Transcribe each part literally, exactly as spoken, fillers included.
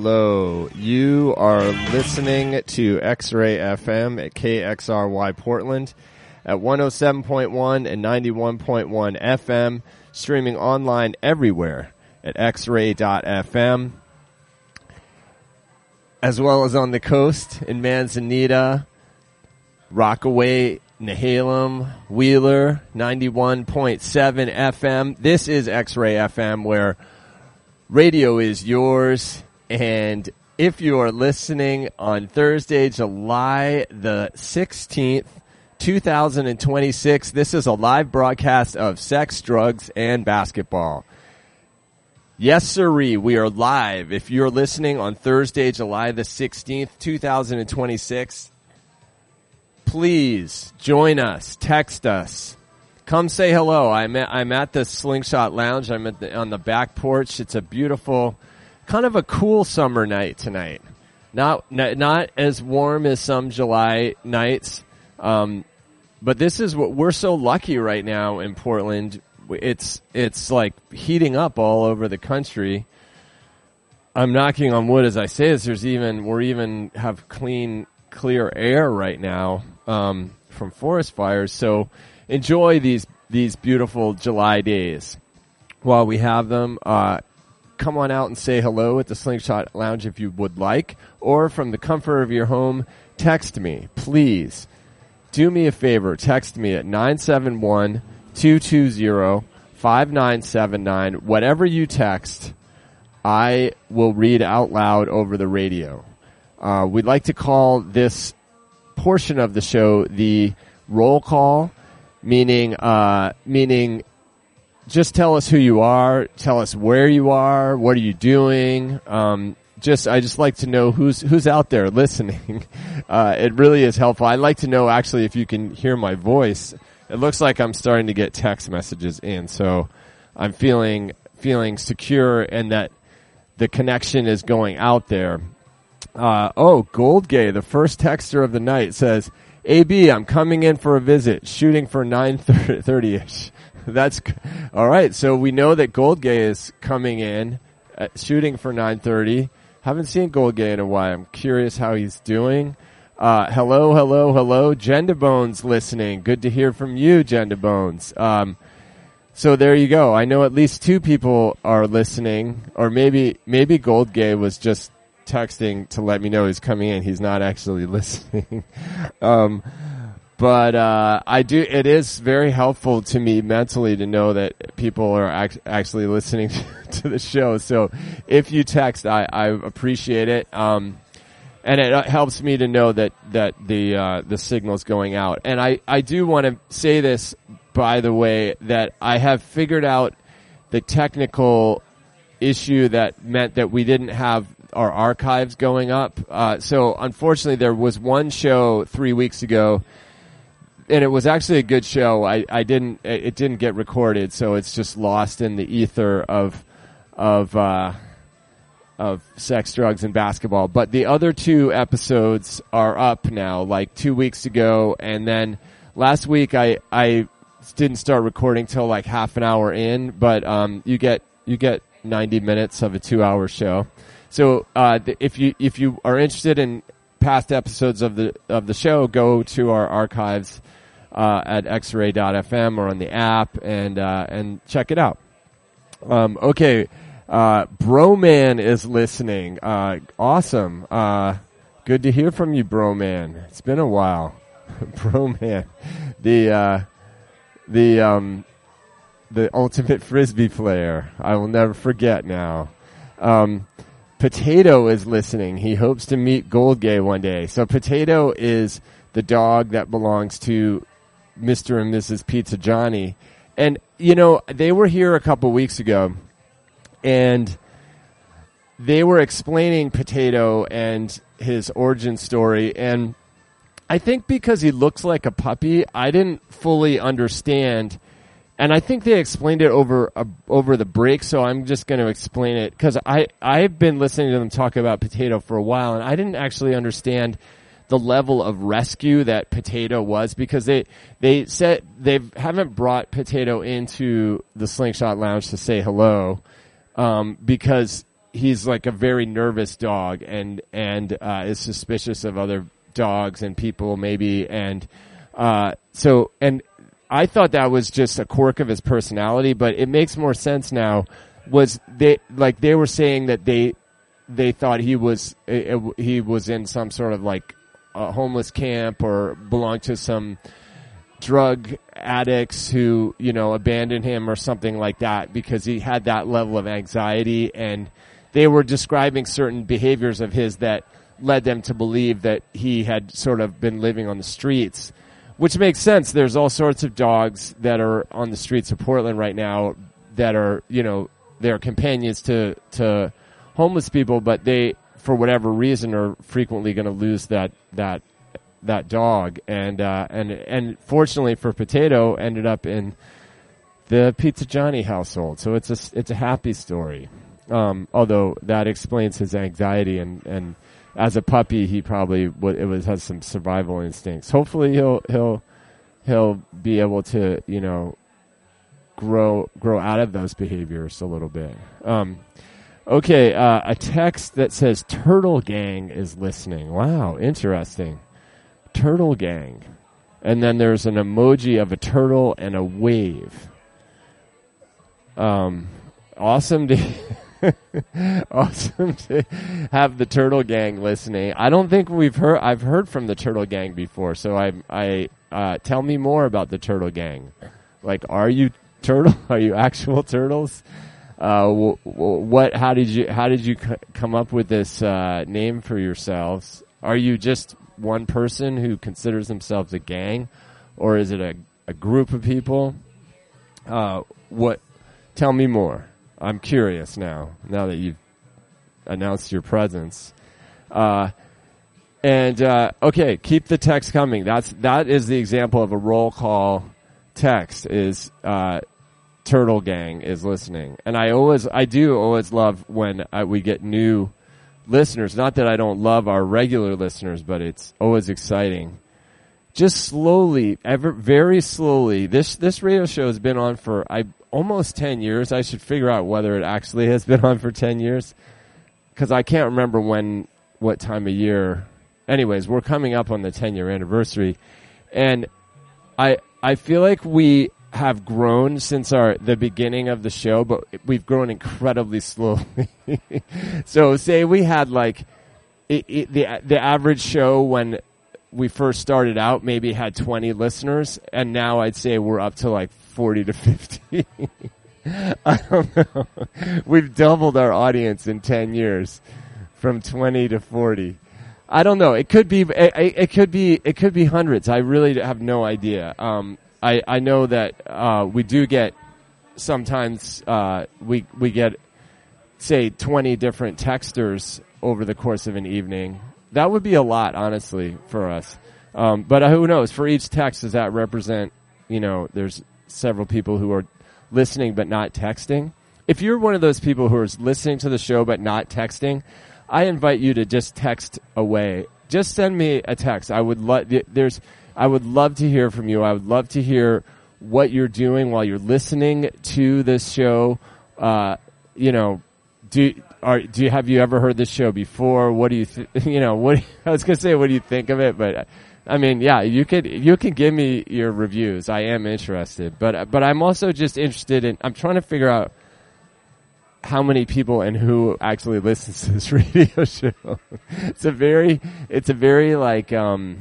Hello, you are listening to X-Ray F M at K X R Y Portland at one oh seven point one and ninety-one point one F M, streaming online everywhere at x ray dot f m, as well as on the coast in Manzanita, Rockaway, Nehalem, Wheeler, ninety-one point seven F M. This is X-Ray F M, where radio is yours. And if you are listening on Thursday, July the sixteenth, two thousand twenty-six, this is a live broadcast of Sex, Drugs, and Basketball. Yes, sirree, we are live. If you're listening on Thursday, July the sixteenth, two thousand twenty-six, please join us, text us, come say hello. I'm at, I'm at the Slingshot Lounge. I'm at the, on the back porch. It's a beautiful, kind of a cool summer night tonight. Not not, not as warm as some July nights, um, but this is what we're so lucky right now in Portland. It's it's like heating up all over the country. I'm knocking on wood as I say this. There's even we're even have clean, clear air right now um, from forest fires. So enjoy these these beautiful July days while we have them. Uh, Come on out and say hello at the Slingshot Lounge if you would like, or from the comfort of your home, text me. Please do me a favor. Text me at nine seven one, two two zero, five nine seven nine. Whatever you text, I will read out loud over the radio. Uh, we'd like to call this portion of the show the roll call, meaning uh, meaning. Just tell us who you are. Tell us where you are. What are you doing? Um, just, I just like to know who's, who's out there listening. Uh, it really is helpful. I'd like to know actually if you can hear my voice. It looks like I'm starting to get text messages in. So I'm feeling, feeling secure and that the connection is going out there. Uh, oh, Goldgay, the first texter of the night says, A B, I'm coming in for a visit, shooting for nine thirty-ish. That's all right. So we know that Goldgay is coming in, uh, shooting for nine thirty. Haven't seen Goldgay in a while. I'm curious how he's doing. Uh, hello, hello, hello. Jenda Bones listening. Good to hear from you, Jenda Bones. Um, so there you go. I know at least two people are listening, or maybe maybe Goldgay was just texting to let me know he's coming in. He's not actually listening. um, But uh, I do. It is very helpful to me mentally to know that people are act- actually listening to the show. So if you text, I, I appreciate it, um, and it helps me to know that that the uh, the signal's going out. And I, I do want to say this, by the way, that I have figured out the technical issue that meant that we didn't have our archives going up. Uh, so unfortunately, there was one show three weeks ago. And it was actually a good show. I, I didn't, it didn't get recorded, so it's just lost in the ether of, of, uh, of Sex, Drugs, and Basketball. But the other two episodes are up now, like two weeks ago. And then last week I, I didn't start recording till like half an hour in, but, um, you get, you get ninety minutes of a two hour show. So, uh, if you, if you are interested in past episodes of the, of the show, go to our archives Uh, at x ray dot f m or on the app and uh, and check it out. Um, okay, uh, Broman is listening. Uh, awesome. Uh, good to hear from you, Broman. It's been a while. Broman, the uh, the um, the ultimate frisbee player. I will never forget now. Um, Potato is listening. He hopes to meet Goldgay one day. So Potato is the dog that belongs to Mister and Missus Pizza Johnny. And, you know, they were here a couple weeks ago, and they were explaining Potato and his origin story. And I think because he looks like a puppy, I didn't fully understand. And I think they explained it over uh, over the break, so I'm just going to explain it. Because I, I've been listening to them talk about Potato for a while, and I didn't actually understand the level of rescue that Potato was, because they they said they haven't brought Potato into the Slingshot Lounge to say hello, um, because he's like a very nervous dog and and uh, is suspicious of other dogs and people maybe, and uh, so and I thought that was just a quirk of his personality, but it makes more sense now. Was they like they were saying that they they thought he was uh, he was in some sort of like a homeless camp or belonged to some drug addicts who, you know, abandoned him or something like that because he had that level of anxiety, and they were describing certain behaviors of his that led them to believe that he had sort of been living on the streets, which makes sense. There's all sorts of dogs that are on the streets of Portland right now that are, you know, they're companions to, to homeless people, but they, for whatever reason, are frequently going to lose that, that, that dog. And, uh, and, and fortunately for Potato, ended up in the Pizza Johnny household. So it's a, it's a happy story. Um, although that explains his anxiety, and, and as a puppy, he probably would, it was, has some survival instincts. Hopefully he'll, he'll, he'll be able to, you know, grow, grow out of those behaviors a little bit. Um, okay. Uh, a text that says Turtle Gang is listening. Wow. Interesting. Turtle Gang. And then there's an emoji of a turtle and a wave. Um, awesome to, awesome to have the Turtle Gang listening. I don't think we've heard, I've heard from the Turtle Gang before. So I, I, uh, tell me more about the Turtle Gang. Like, are you turtle? Are you actual turtles? Uh, w- w- what, how did you, how did you c- come up with this, uh, name for yourselves? Are you just one person who considers themselves a gang, or is it a, a group of people? Uh, what, tell me more. I'm curious now, now that you've announced your presence. Uh, and, uh, okay, keep the text coming. That's, that is the example of a roll call text is, uh, Turtle Gang is listening. And I always, I do always love when I, we get new listeners. Not that I don't love our regular listeners, but it's always exciting. Just slowly, ever, very slowly, this, this radio show has been on for, I, almost ten years. I should figure out whether it actually has been on for ten years. Cause I can't remember when, what time of year. Anyways, we're coming up on the ten year anniversary. And I, I feel like we have grown since our, the beginning of the show, but we've grown incredibly slowly. So say we had like, it, it, the, the average show when we first started out maybe had twenty listeners, and now I'd say we're up to like forty to fifty. I don't know. We've doubled our audience in ten years from twenty to forty. I don't know. It could be, it, it could be, it could be hundreds. I really have no idea. Um, I, I know that, uh, we do get sometimes, uh, we, we get, say, twenty different texters over the course of an evening. That would be a lot, honestly, for us. Um, but uh, who knows? For each text, does that represent, you know, there's several people who are listening but not texting? If you're one of those people who are listening to the show but not texting, I invite you to just text away. Just send me a text. I would love, there's, I would love to hear from you. I would love to hear what you're doing while you're listening to this show. Uh, you know, do, Are, do you, have you ever heard this show before? What do you, th- you know, what, I was going to say, what do you think of it? But, I mean, yeah, you could, you can give me your reviews. I am interested, but, but I'm also just interested in, I'm trying to figure out how many people and who actually listens to this radio show. It's a very, it's a very like, um,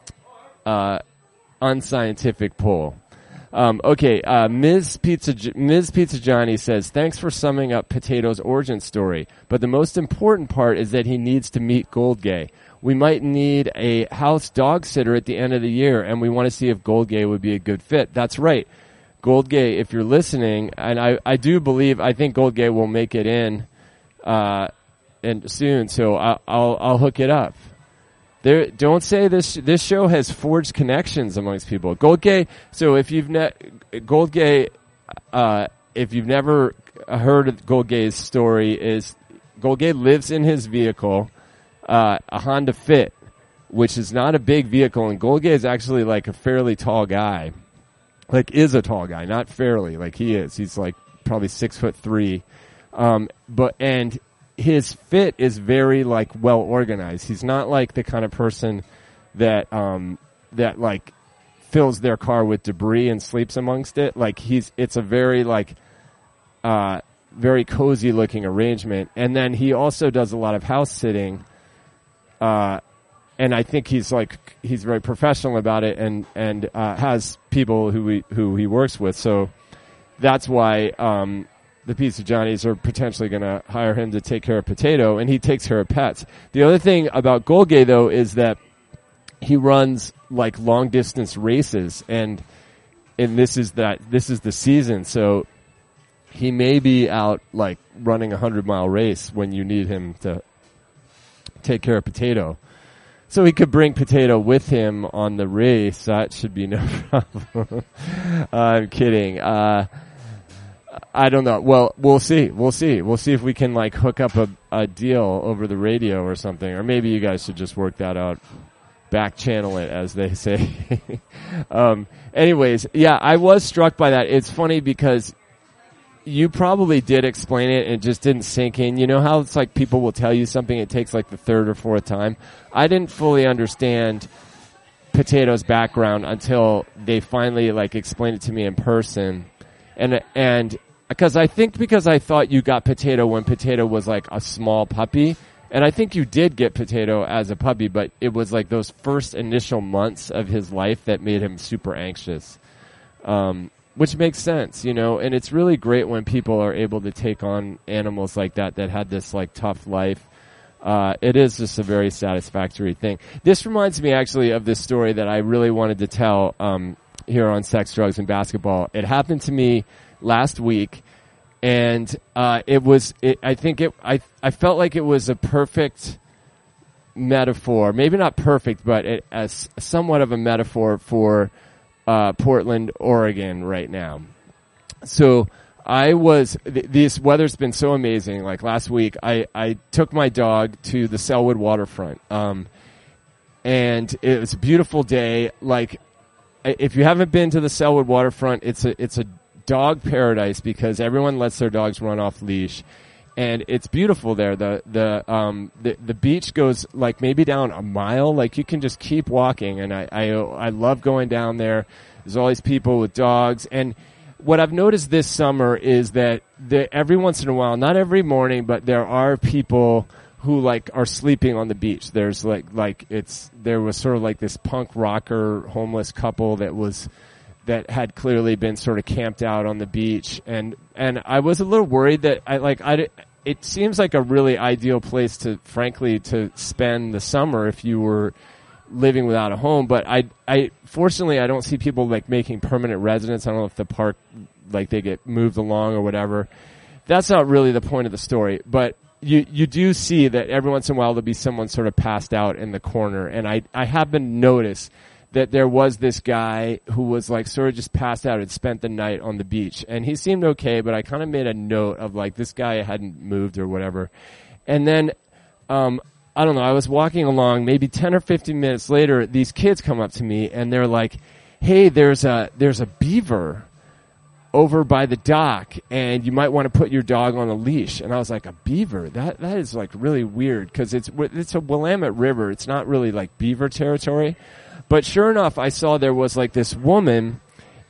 uh, unscientific poll. Um, okay, uh, Miz Pizza, Miz Pizza Johnny says, thanks for summing up Potato's origin story, but the most important part is that he needs to meet Goldgay. We might need a house dog sitter at the end of the year, and we want to see if Goldgay would be a good fit. That's right. Goldgay, if you're listening, and I, I do believe, I think Goldgay will make it in, uh, and soon, so I'll, I'll, I'll hook it up. There, don't say this. This show has forged connections amongst people. Goldgay. So if you've ne- Goldgay, uh, if you've never heard of Goldgay's story, is Goldgay lives in his vehicle, uh, a Honda Fit, which is not a big vehicle, and Goldgay is actually like a fairly tall guy, like is a tall guy, not fairly, like he is. He's like probably six foot three, um, but and. his fit is very like well organized. He's not like the kind of person that um that like fills their car with debris and sleeps amongst it. Like he's it's a very like uh very cozy looking arrangement. And then he also does a lot of house sitting. Uh and I think he's like he's very professional about it and and uh has people who he who he works with. So that's why um the Pizza Johnnies are potentially going to hire him to take care of Potato, and he takes care of pets. The other thing about Golgay, though, is that he runs like long distance races, and and this is that this is the season, so he may be out like running a hundred mile race when you need him to take care of Potato. So he could bring Potato with him on the race. That should be no problem. I'm kidding. Uh, I don't know. Well, we'll see. We'll see. We'll see if we can like hook up a, a deal over the radio or something, or maybe you guys should just work that out. Back channel it, as they say. um, anyways, yeah, I was struck by that. It's funny because you probably did explain it and it just didn't sink in. You know how it's like people will tell you something, it takes like the third or fourth time. I didn't fully understand Potato's background until they finally like explained it to me in person. And, and, because I think because I thought you got Potato when Potato was like a small puppy, and I think you did get Potato as a puppy, but it was like those first initial months of his life that made him super anxious. Um, which makes sense, you know, and it's really great when people are able to take on animals like that, that had this like tough life. Uh, it is just a very satisfactory thing. This reminds me actually of this story that I really wanted to tell, um, here on Sex, Drugs, and Basketball. It happened to me last week, and uh, it was. It, I think it. I I felt like it was a perfect metaphor. Maybe not perfect, but it, as somewhat of a metaphor for uh, Portland, Oregon, right now. So I was. Th- this weather's been so amazing. Like last week, I I took my dog to the Selwood waterfront, um, and it was a beautiful day. Like, if you haven't been to the Selwood waterfront, it's a it's a dog paradise because everyone lets their dogs run off leash, and it's beautiful there. The the um the the beach goes like maybe down a mile. Like you can just keep walking, and I I I love going down there. There's all these people with dogs, and what I've noticed this summer is that the, every once in a while, not every morning, but there are people who like are sleeping on the beach. There's like, like it's, there was sort of like this punk rocker homeless couple that was, that had clearly been sort of camped out on the beach. And, and I was a little worried that I like, I, it seems like a really ideal place to, frankly, to spend the summer if you were living without a home. But I, I, fortunately, I don't see people like making permanent residence. I don't know if the park, like they get moved along or whatever. That's not really the point of the story, but You you do see that every once in a while there'll be someone sort of passed out in the corner, and I I happened to notice that there was this guy who was like sort of just passed out and spent the night on the beach, and he seemed okay, but I kind of made a note of like this guy hadn't moved or whatever, and then um I don't know, I was walking along, maybe ten or fifteen minutes later, these kids come up to me and they're like, "Hey, there's a there's a beaver over by the dock, and you might want to put your dog on a leash." And I was like, a beaver? That that is like really weird because it's it's a Willamette River. It's not really like beaver territory. But sure enough, I saw there was like this woman,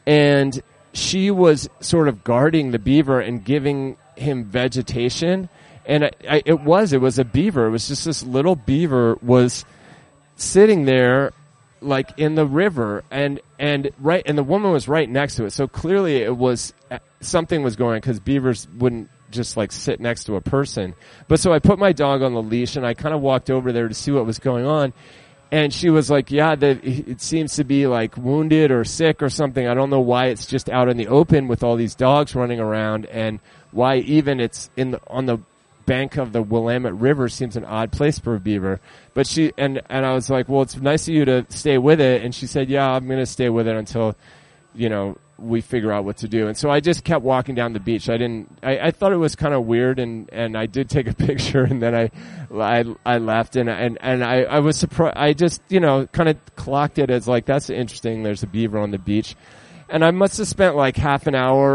and she was sort of guarding the beaver and giving him vegetation. And I, I, it was it was a beaver. It was just this little beaver was sitting there like in the river, and and right and the woman was right next to it, so clearly it was something was going on because beavers wouldn't just like sit next to a person. But so I put my dog on the leash and I kind of walked over there to see what was going on, and she was like, yeah, that it seems to be like wounded or sick or something. I don't know why it's just out in the open with all these dogs running around, and why even it's in the, on the bank of the Willamette River seems an odd place for a beaver. But she, and, and I was like, well, it's nice of you to stay with it. And she said, yeah, I'm going to stay with it until, you know, we figure out what to do. And so I just kept walking down the beach. I didn't, I, I thought it was kind of weird, and, and I did take a picture, and then I, I, I left, and, and, and I, I was surprised. I just, you know, kind of clocked it as like, that's interesting. There's a beaver on the beach. And I must have spent like half an hour,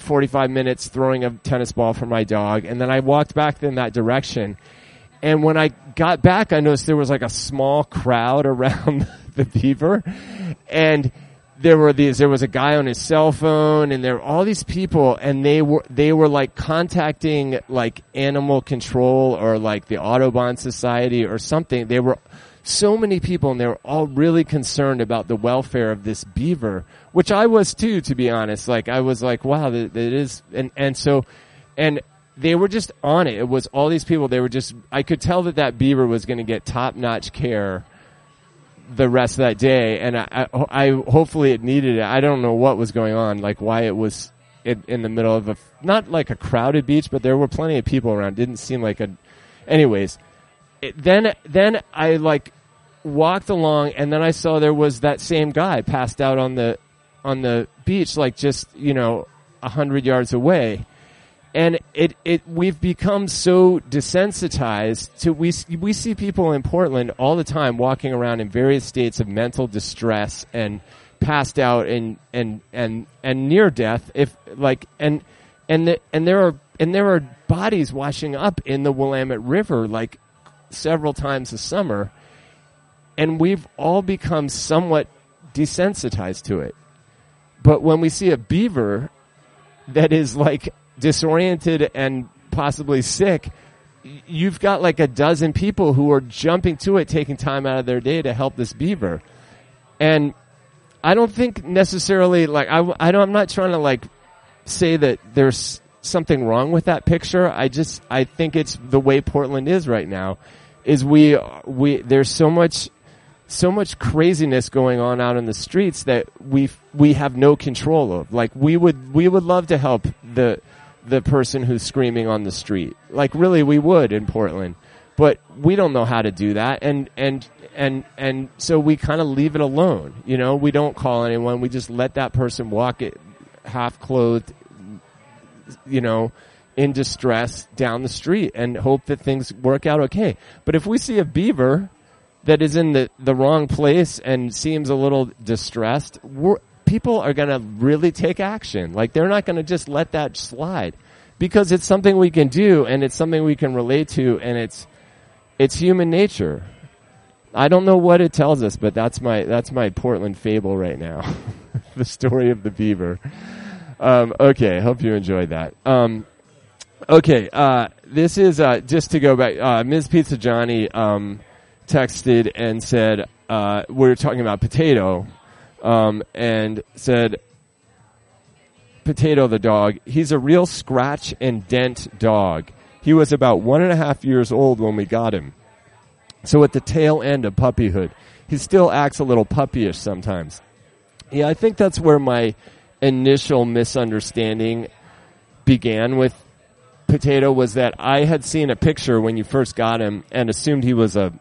forty-five minutes throwing a tennis ball for my dog. And then I walked back in that direction. And when I got back, I noticed there was like a small crowd around the beaver. And there were these, there was a guy on his cell phone, and there were all these people, and they were, they were like contacting like animal control or like the Audubon Society or something. They were so many people, and they were all really concerned about the welfare of this beaver, which I was too, to be honest. Like, I was like, wow, it is, and, and so, and they were just on it. It was all these people, they were just, I could tell that that beaver was going to get top-notch care the rest of that day, and I, I, I hopefully it needed it. I don't know what was going on, like why it was in, in the middle of a, not like a crowded beach, but there were plenty of people around. Didn't seem like a, anyways. It, then, then I like walked along, and then I saw there was that same guy passed out on the, on the beach, like just, you know, a hundred yards away. And it, it, we've become so desensitized to, we, we see people in Portland all the time walking around in various states of mental distress and passed out and, and, and, and near death. If like, and, and, the, and there are, and there are bodies washing up in the Willamette River like several times a summer. And we've all become somewhat desensitized to it. But when we see a beaver that is like, disoriented and possibly sick, you've got like a dozen people who are jumping to it, taking time out of their day to help this beaver. And I don't think necessarily like I, I don't, I'm not trying to like say that there's something wrong with that picture. I just I think it's the way Portland is right now. Is we we there's so much so much craziness going on out in the streets that we we have no control of. Like we would we would love to help the the person who's screaming on the street. Like really we would in Portland. But we don't know how to do that, and and and and so we kind of leave it alone. You know, we don't call anyone. We just let that person walk it half clothed, you know, in distress down the street and hope that things work out okay. But if we see a beaver that is in the the wrong place and seems a little distressed, we're, people are going to really take action. Like they're not going to just let that slide, because it's something we can do, and it's something we can relate to, and it's it's human nature. I don't know what it tells us, but that's my that's my Portland fable right now. The story of the beaver. Um, okay, hope you enjoyed that. Um, okay, uh, this is uh, just to go back. Uh, Miz Pizza Johnny um, texted and said uh, we were talking about Potato, um, and said, Potato the dog, he's a real scratch and dent dog. He was about one and a half years old when we got him. So at the tail end of puppyhood, he still acts a little puppyish sometimes. Yeah, I think that's where my initial misunderstanding began with Potato, was that I had seen a picture when you first got him and assumed he was a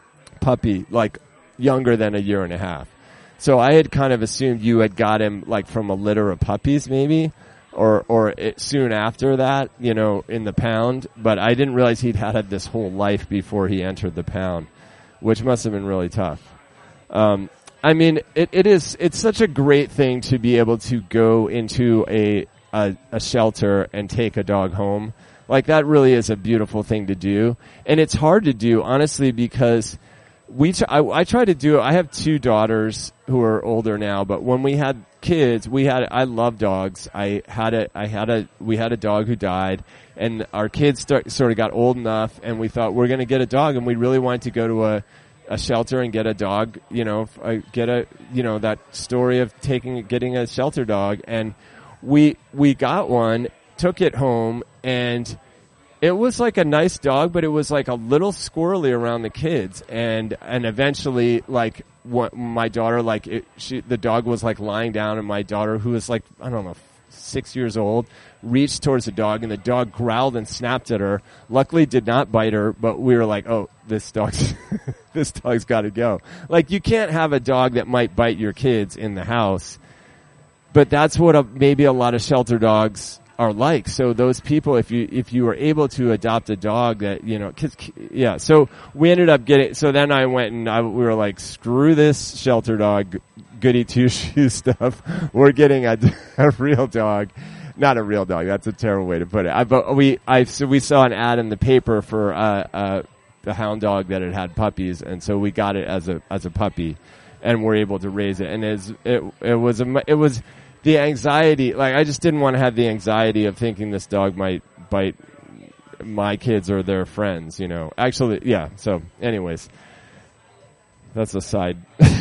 puppy, like younger than a year and a half. So I had kind of assumed you had got him like from a litter of puppies maybe, or or it, soon after that, you know, in the pound. But I didn't realize he'd had this whole life before he entered the pound, which must have been really tough. Um, I mean, it, it is, it's such a great thing to be able to go into a, a, a shelter and take a dog home. Like that really is a beautiful thing to do. And it's hard to do, honestly, because we, tr- I, I try to do it. I have two daughters who are older now, but when we had kids, we had, I love dogs. I had a, I had a, we had a dog who died, and our kids start, sort of got old enough, and we thought we're going to get a dog, and we really wanted to go to a, a shelter and get a dog, you know, uh, get a, you know, that story of taking, getting a shelter dog. And we, we got one, took it home, and it was like a nice dog, but it was like a little squirrely around the kids. And, and eventually, like, what, my daughter, like, it, she, the dog was like lying down, and my daughter, who was like, I don't know, six years old, reached towards the dog, and the dog growled and snapped at her. Luckily did not bite her, but we were like, oh, this dog's, this dog's gotta go. Like, you can't have a dog that might bite your kids in the house. But that's what a, maybe a lot of shelter dogs are like. So those people, if you, if you were able to adopt a dog that, you know, cause, yeah, so we ended up getting, so then I went and I, we were like, screw this shelter dog goody two shoes stuff. We're getting a, a real dog. not a real dog. That's a terrible way to put it. I, but we, I, so we saw an ad in the paper for, uh, uh, the hound dog that had had puppies. And so we got it as a, as a puppy and were able to raise it. And as it, it was, a, it was the anxiety. Like, I just didn't want to have the anxiety of thinking this dog might bite my kids or their friends, you know. Actually, yeah. So anyways, that's a side,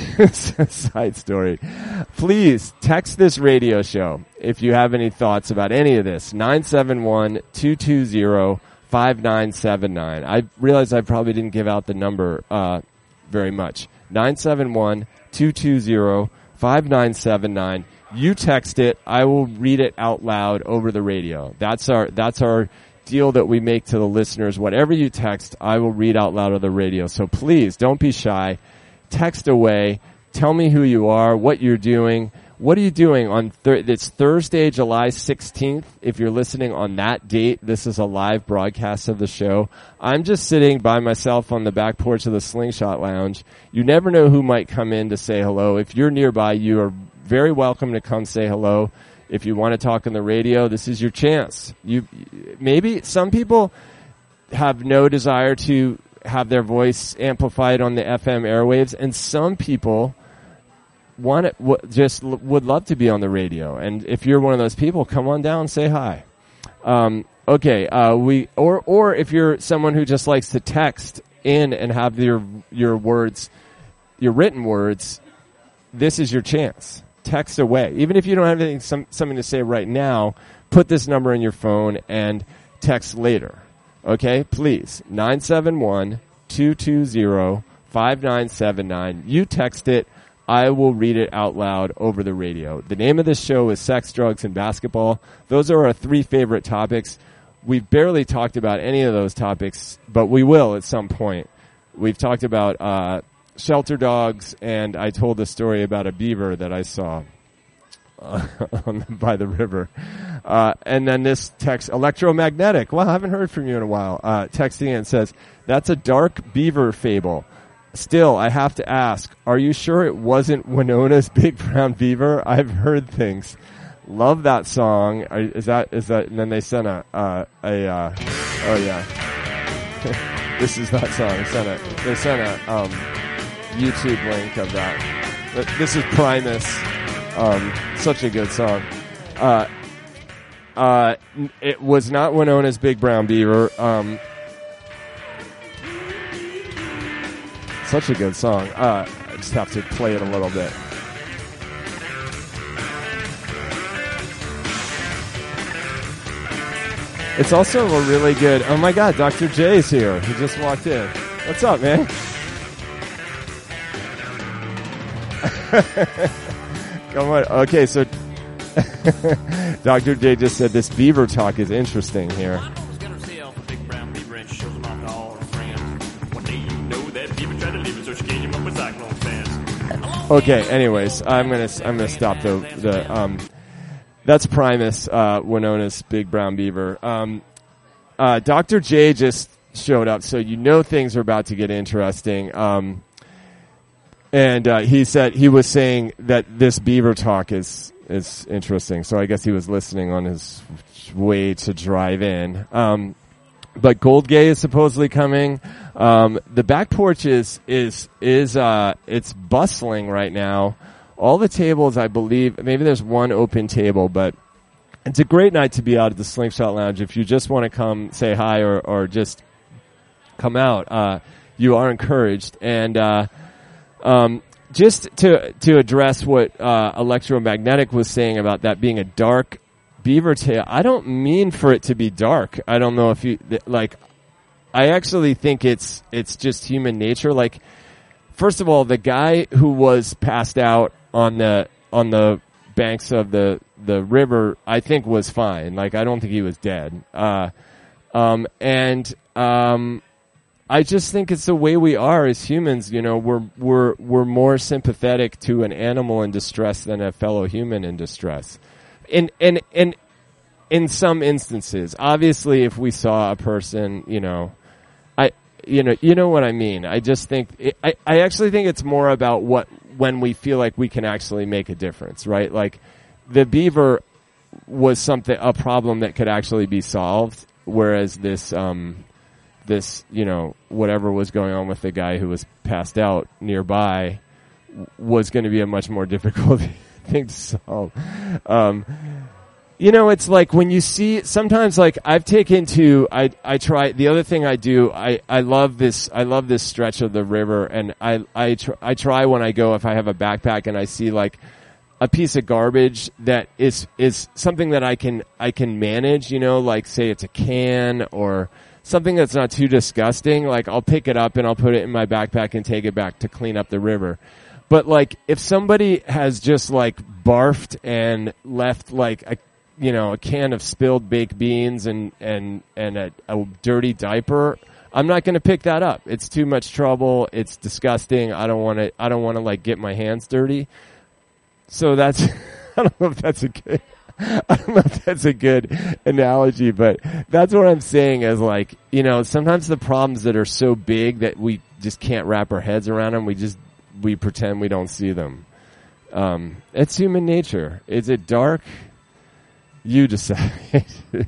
side story. Please text this radio show if you have any thoughts about any of this. nine seven one, two two zero, five nine seven nine. I realize I probably didn't give out the number, uh, very much. nine seven one, two two zero, five nine seven nine. You text it. I will read it out loud over the radio. That's our, that's our deal that we make to the listeners. Whatever you text, I will read out loud on the radio. So please don't be shy. Text away. Tell me who you are, what you're doing. What are you doing on thir- it's Thursday, July sixteenth. If you're listening on that date, this is a live broadcast of the show. I'm just sitting by myself on the back porch of the Slingshot Lounge. You never know who might come in to say hello. If you're nearby, you are very welcome to come say hello. If you want to talk on the radio, this is your chance. You maybe some people have no desire to have their voice amplified on the F M airwaves, and some people want it, w- just l- would love to be on the radio. And if you're one of those people, come on down, say hi. Um, okay, uh, we or or if you're someone who just likes to text in and have your your words, your written words, this is your chance. Text away, even if you don't have anything, some, something to say right now. Put this number in your phone and text later. Okay, please, nine seven one, two two zero, five nine seven nine. You text it. I will read it out loud over the radio. The name of this show is Sex, Drugs, and Basketball. Those are our three favorite topics. We've barely talked about any of those topics, but we will at some point. We've talked about uh, shelter dogs, and I told a story about a beaver that I saw uh, on the, by the river. Uh, and then this text, electromagnetic. Well, I haven't heard from you in a while. Uh, texting in says, that's a dark beaver fable. Still, I have to ask, are you sure it wasn't Winona's Big Brown Beaver? I've heard things. Love that song. Are, is that, is that, and then they sent a, uh, a, uh, oh yeah. This is that song. They sent a, they sent a, um, YouTube link of that. But this is Primus. Um, such a good song. Uh, uh, it was not Winona's Big Brown Beaver. Um, such a good song. Uh, I just have to play it a little bit. It's also a really good, oh my God, Doctor J's here. He just walked in. What's up, man? Come on. Okay, so Doctor J just said this beaver talk is interesting here. Okay, anyways, I'm gonna I'm gonna stop the the um that's Primus, uh Winona's Big Brown Beaver. Um uh Doctor J just showed up, so you know things are about to get interesting. Um And uh, he said he was saying that this beaver talk is is interesting. So I guess he was listening on his way to drive in. Um, but Gold Gay is supposedly coming. Um, the back porch is is is uh, it's bustling right now. All the tables, I believe, maybe there's one open table, but it's a great night to be out at the Slingshot Lounge. If you just want to come say hi or or just come out, uh, you are encouraged. And uh, Um, just to, to address what, uh, Electromagnetic was saying about that being a dark beaver tail, I don't mean for it to be dark. I don't know if you, like, I actually think it's, it's just human nature. Like, first of all, the guy who was passed out on the, on the banks of the, the river, I think was fine. Like, I don't think he was dead. Uh, um, and, um, I just think it's the way we are as humans. You know, we're we're we're more sympathetic to an animal in distress than a fellow human in distress. In in in in some instances, obviously, if we saw a person, you know, I you know you know what I mean. I just think it, I I actually think it's more about what when we feel like we can actually make a difference, right? Like the beaver, was something, a problem that could actually be solved, whereas this, um, this, you know, whatever was going on with the guy who was passed out nearby was going to be a much more difficult thing to solve. Um, you know, it's like when you see, sometimes like I've taken to, I, I try, the other thing I do, I, I love this, I love this stretch of the river, and I, I, tr- I try when I go, if I have a backpack and I see like a piece of garbage that is, is something that I can, I can manage, you know, like say it's a can or something that's not too disgusting, like I'll pick it up and I'll put it in my backpack and take it back to clean up the river. But like if somebody has just like barfed and left like a, you know, a can of spilled baked beans and, and, and a, a dirty diaper, I'm not going to pick that up. It's too much trouble. It's disgusting. I don't want to, I don't want to like get my hands dirty. So that's, I don't know if that's a good, I don't know if that's a good analogy, but that's what I'm saying is like, you know, sometimes the problems that are so big that we just can't wrap our heads around them, we just, we pretend we don't see them. Um, it's human nature. Is it dark? You decide.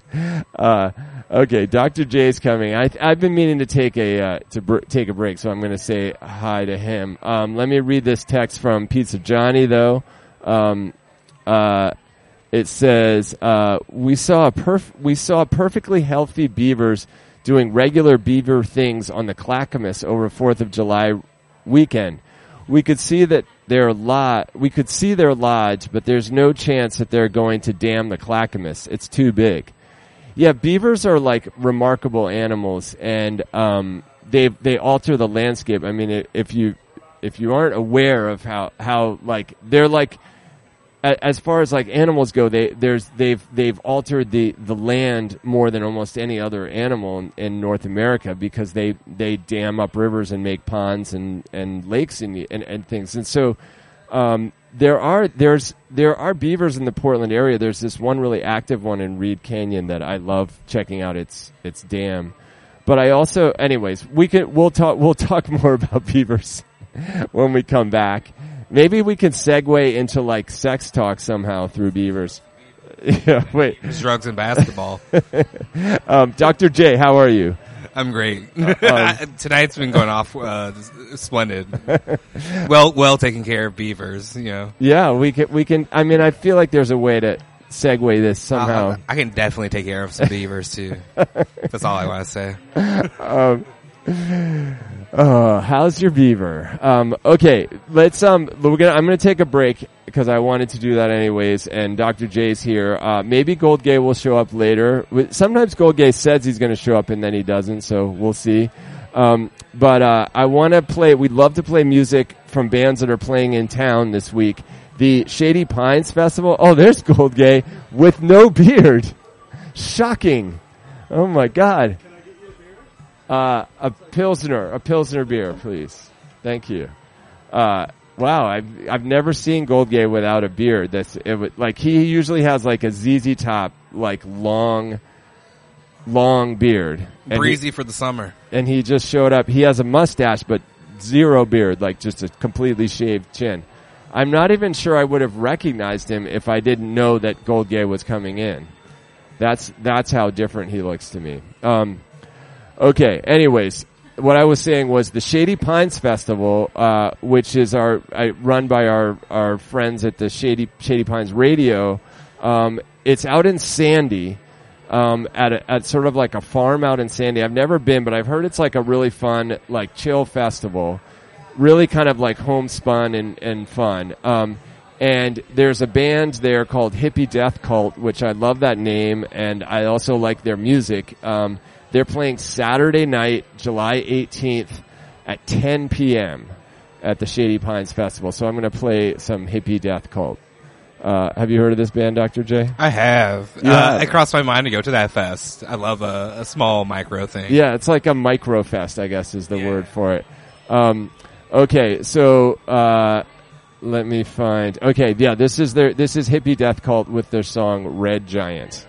uh, okay, Doctor J's coming. I, I've been meaning to take a uh, to br- take a break, so I'm going to say hi to him. Um, let me read this text from Pizza Johnny, though. Um, uh, it says uh, we saw a perf- we saw perfectly healthy beavers doing regular beaver things on the Clackamas over Fourth of July weekend. We could see that their lodge, we could see their lodge, but there's no chance that they're going to dam the Clackamas. It's too big. Yeah, beavers are like remarkable animals, and um, they they alter the landscape. I mean, if you if you aren't aware of how how like they're like, as far as like animals go, they there's they've they've altered the, the land more than almost any other animal in, in North America, because they, they dam up rivers and make ponds and, and lakes and, and and things. And so um, there are there's there are beavers in the Portland area. There's this one really active one in Reed Canyon that I love checking out its its dam. But I also, anyways, we can we'll talk we'll talk more about beavers when we come back. Maybe we can segue into like sex talk somehow through beavers. Yeah, wait. Drugs and basketball. um, Doctor J, how are you? I'm great. um, Tonight's been going off uh, splendid. Well, well taken care of beavers. You know. Yeah, we can. We can. I mean, I feel like there's a way to segue this somehow. Uh, I can definitely take care of some beavers too. That's all I want to say. um, Oh, how's your beaver? Um, okay, let's, um, we're gonna, I'm gonna take a break because I wanted to do that anyways, and Doctor J's here. Uh, maybe Gold Gay will show up later. Sometimes Gold Gay says he's gonna show up and then he doesn't, so we'll see. Um, but, uh, I wanna play, we'd love to play music from bands that are playing in town this week. The Shady Pines Festival. Oh, there's Gold Gay with no beard. Shocking. Oh my God. Uh, a Pilsner, a Pilsner beer, please. Thank you. Uh, wow, I've, I've never seen Gold Gay without a beard. That's, it would, like, he usually has like a Z Z Top, like long, long beard. And Breezy he, for the summer. And he just showed up. He has a mustache, but zero beard, like just a completely shaved chin. I'm not even sure I would have recognized him if I didn't know that Gold Gay was coming in. That's, that's how different he looks to me. Um, Okay, anyways, what I was saying was the Shady Pines Festival, uh, which is our, uh, run by our, our friends at the Shady, Shady Pines Radio. Um, it's out in Sandy, um, at a, at sort of like a farm out in Sandy. I've never been, but I've heard it's like a really fun, like chill festival. Really kind of like homespun and, and fun. Um, and there's a band there called Hippie Death Cult, which I love that name, and I also like their music. Um, They're playing Saturday night, July eighteenth at ten p.m. at the Shady Pines Festival. So I'm going to play some Hippie Death Cult. Uh, have you heard of this band, Doctor J? I have. You Uh, have. it crossed my mind to go to that fest. I love a, a small micro thing. Yeah, it's like a micro fest, I guess is the Yeah. word for it. Um, okay, so uh, let me find. Okay, yeah, this is their this is Hippie Death Cult with their song Red Giant.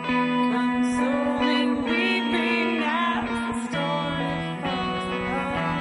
Consoling weeping as the story falls apart.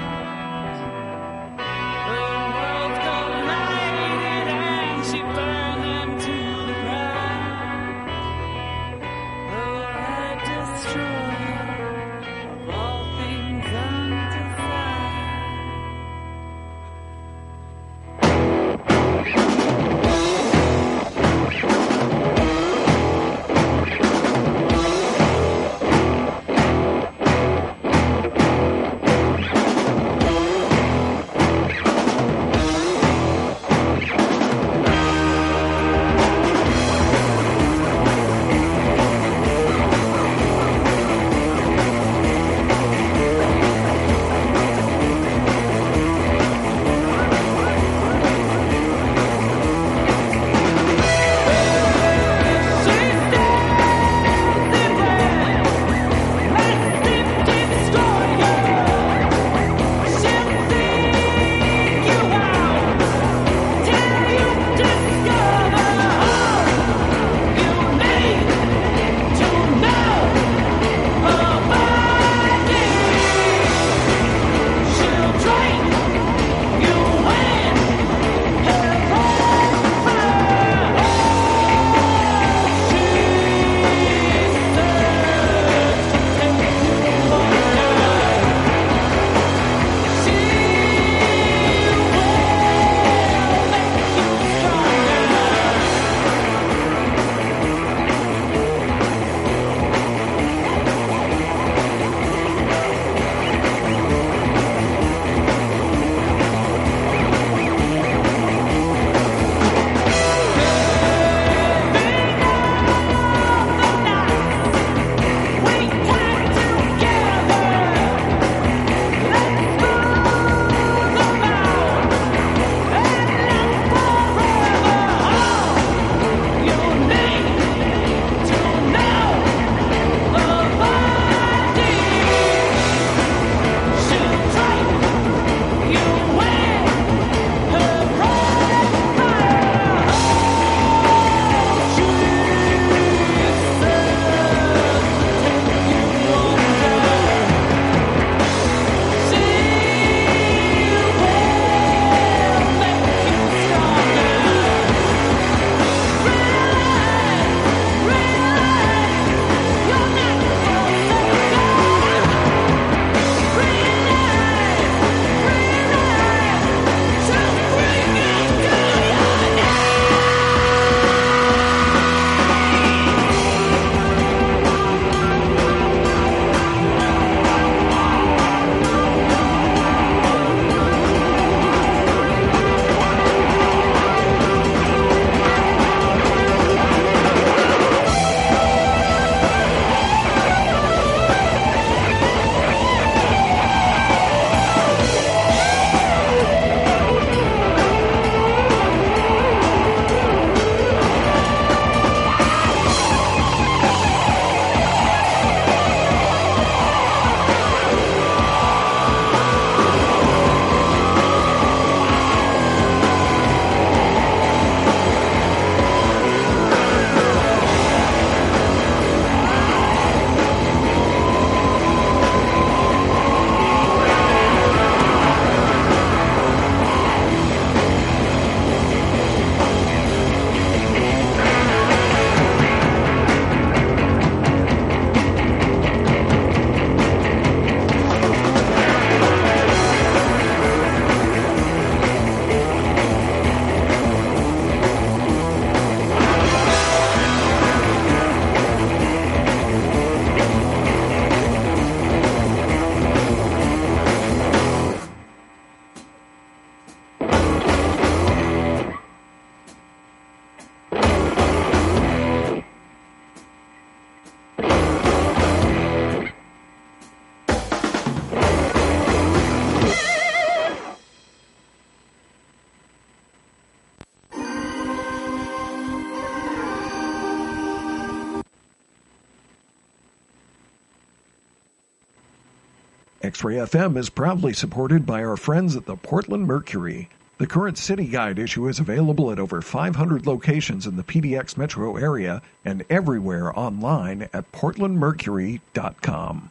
X-Ray F M is proudly supported by our friends at the Portland Mercury. The current City Guide issue is available at over five hundred locations in the P D X metro area and everywhere online at portland mercury dot com.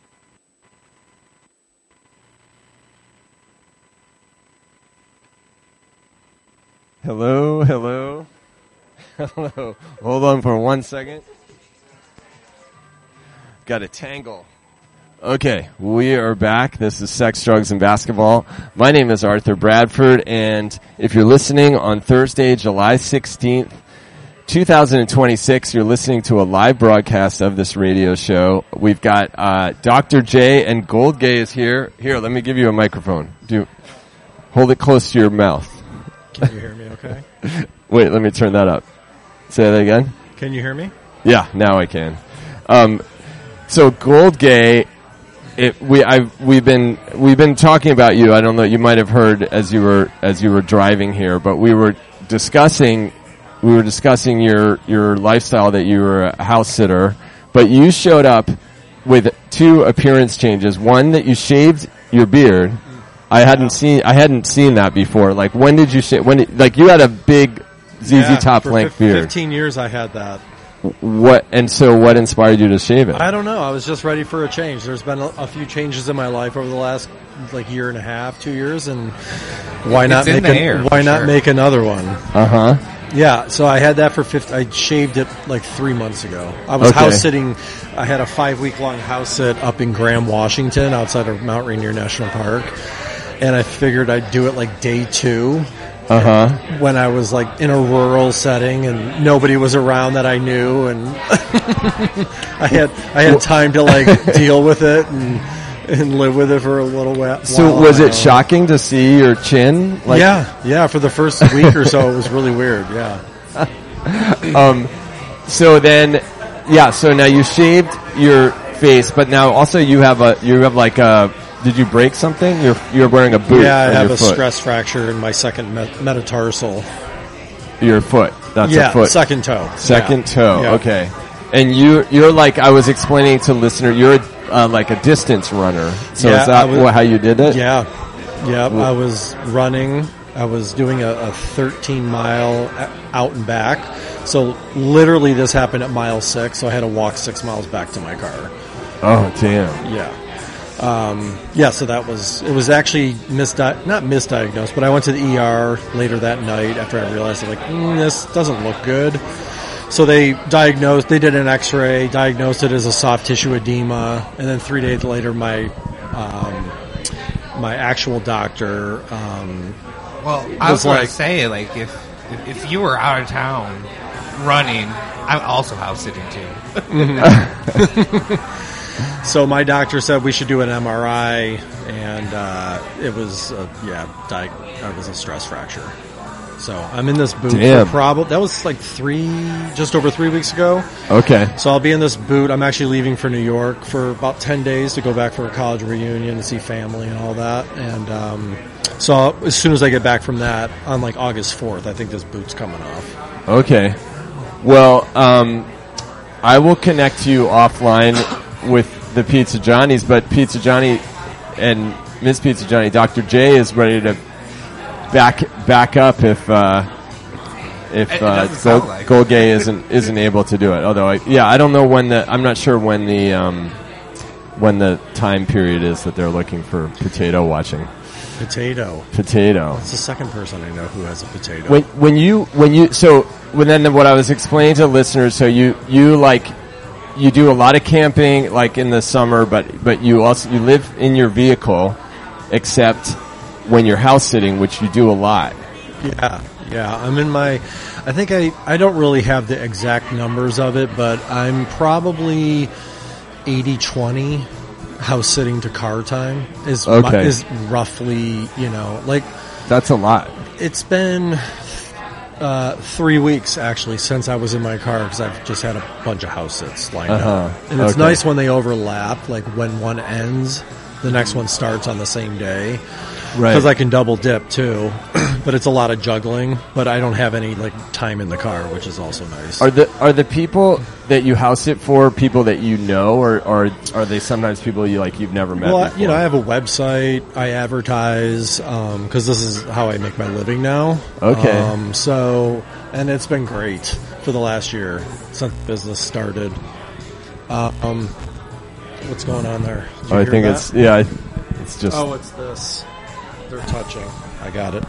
Hello, hello, hello. Hold on for one second. Got a tangle. Okay, we are back. This is Sex, Drugs, and Basketball. My name is Arthur Bradford, and if you're listening on Thursday, July sixteenth, twenty twenty-six, you're listening to a live broadcast of this radio show. We've got uh, Doctor J and Gold Gay is here. Here, let me give you a microphone. Do hold it close to your mouth. Can you hear me okay? Wait, let me turn that up. Say that again. Can you hear me? Yeah, now I can. Um, so Gold Gay, it, we I've we've been we've been talking about you. I don't know. You might have heard as you were as you were driving here, but we were discussing we were discussing your your lifestyle, that you were a house sitter, but you showed up with two appearance changes. One, that you shaved your beard. I hadn't seen I hadn't seen that before. Like, when did you shave? When did, like you had a big Z Z yeah, Top length f- beard. Fifteen years I had that. What and so what inspired you to shave it? I don't know. I was just ready for a change. There's been a, a few changes in my life over the last like year and a half, two years, and why not it's make an, air, why not sure. make another one? Uh huh. Yeah, so I had that for fifty. I shaved it like three months ago. I was Okay. house sitting. I had a five week long house sit up in Graham, Washington, outside of Mount Rainier National Park, and I figured I'd do it like day two. Uh huh. When I was like in a rural setting and nobody was around that I knew, and I had I had time to like deal with it and and live with it for a little while. So was it shocking to see your chin? Like, yeah, yeah. For the first week or so, it was really weird. Yeah. Um. So then, yeah. So now you shaved your face, but now also you have a you have like a. Did you break something? You're you're wearing a boot. Yeah, I on have your a foot. stress fracture in my second met- metatarsal. Your foot. That's yeah, a foot. second toe. Second yeah. toe. Yeah. Okay. And you you're like I was explaining to listener. You're uh, like a distance runner. So Yeah, is that I was- what, how you did it? Yeah, yeah. I was running. I was doing a, a thirteen mile out and back. So literally, this happened at mile six. So I had to walk six miles back to my car. Oh damn. Yeah. Um, yeah, so that was, it was actually misdi- not misdiagnosed, but I went to the E R later that night after I realized that, like, mm, this doesn't look good. So they diagnosed, they did an x-ray, diagnosed it as a soft tissue edema, and then three days later my, um, my actual doctor, um, Well, I was, was going like- to say, like, if, if if you were out of town running, I'm also house sitting too. so my doctor said we should do an M R I, and uh, it was, uh, yeah, di- it was a stress fracture. So I'm in this boot Damn. for probably, that was like three, just over three weeks ago. Okay. So I'll be in this boot. I'm actually leaving for New York for about ten days to go back for a college reunion to see family and all that. And um, so I'll, as soon as I get back from that, on like August fourth, I think this boot's coming off. Okay. Well, um, I will connect you offline with the Pizza Johnnies, but Pizza Johnny and Miss Pizza Johnny, Doctor J is ready to back back up if uh, if It uh, doesn't sound Gold, like it. Golgay isn't isn't able to do it. Although, I, yeah, I don't know when the I'm not sure when the um, when the time period is that they're looking for potato watching. Potato. Potato. It's the second person I know who has a potato. When when you when you so when then what I was explaining to listeners, so you you like you do a lot of camping like in the summer, but but you also you live in your vehicle, except when you're house sitting, which you do a lot. Yeah, yeah. I'm in my, I think I, I don't really have the exact numbers of it, but I'm probably eighty twenty house sitting to car time is, Okay. my, is roughly, you know, like That's a lot. it's been uh, three weeks actually since I was in my car because I've just had a bunch of house sits lined Uh-huh. up. And it's Okay. nice when they overlap, like when one ends, the next one starts on the same day. Right. Because I can double dip too, but it's a lot of juggling. But I don't have any like time in the car, which is also nice. Are the are the people that you house it for people that you know, or, or are they sometimes people you like you've never met? Well, before? you know, I have a website. I advertise because um, this is how I make my living now. Okay. Um, so, and it's been great for the last year since the business started. Uh, um, what's going on there? Did you Oh, I hear think that? it's yeah, it's just. Oh, it's this. They're touching. I got it.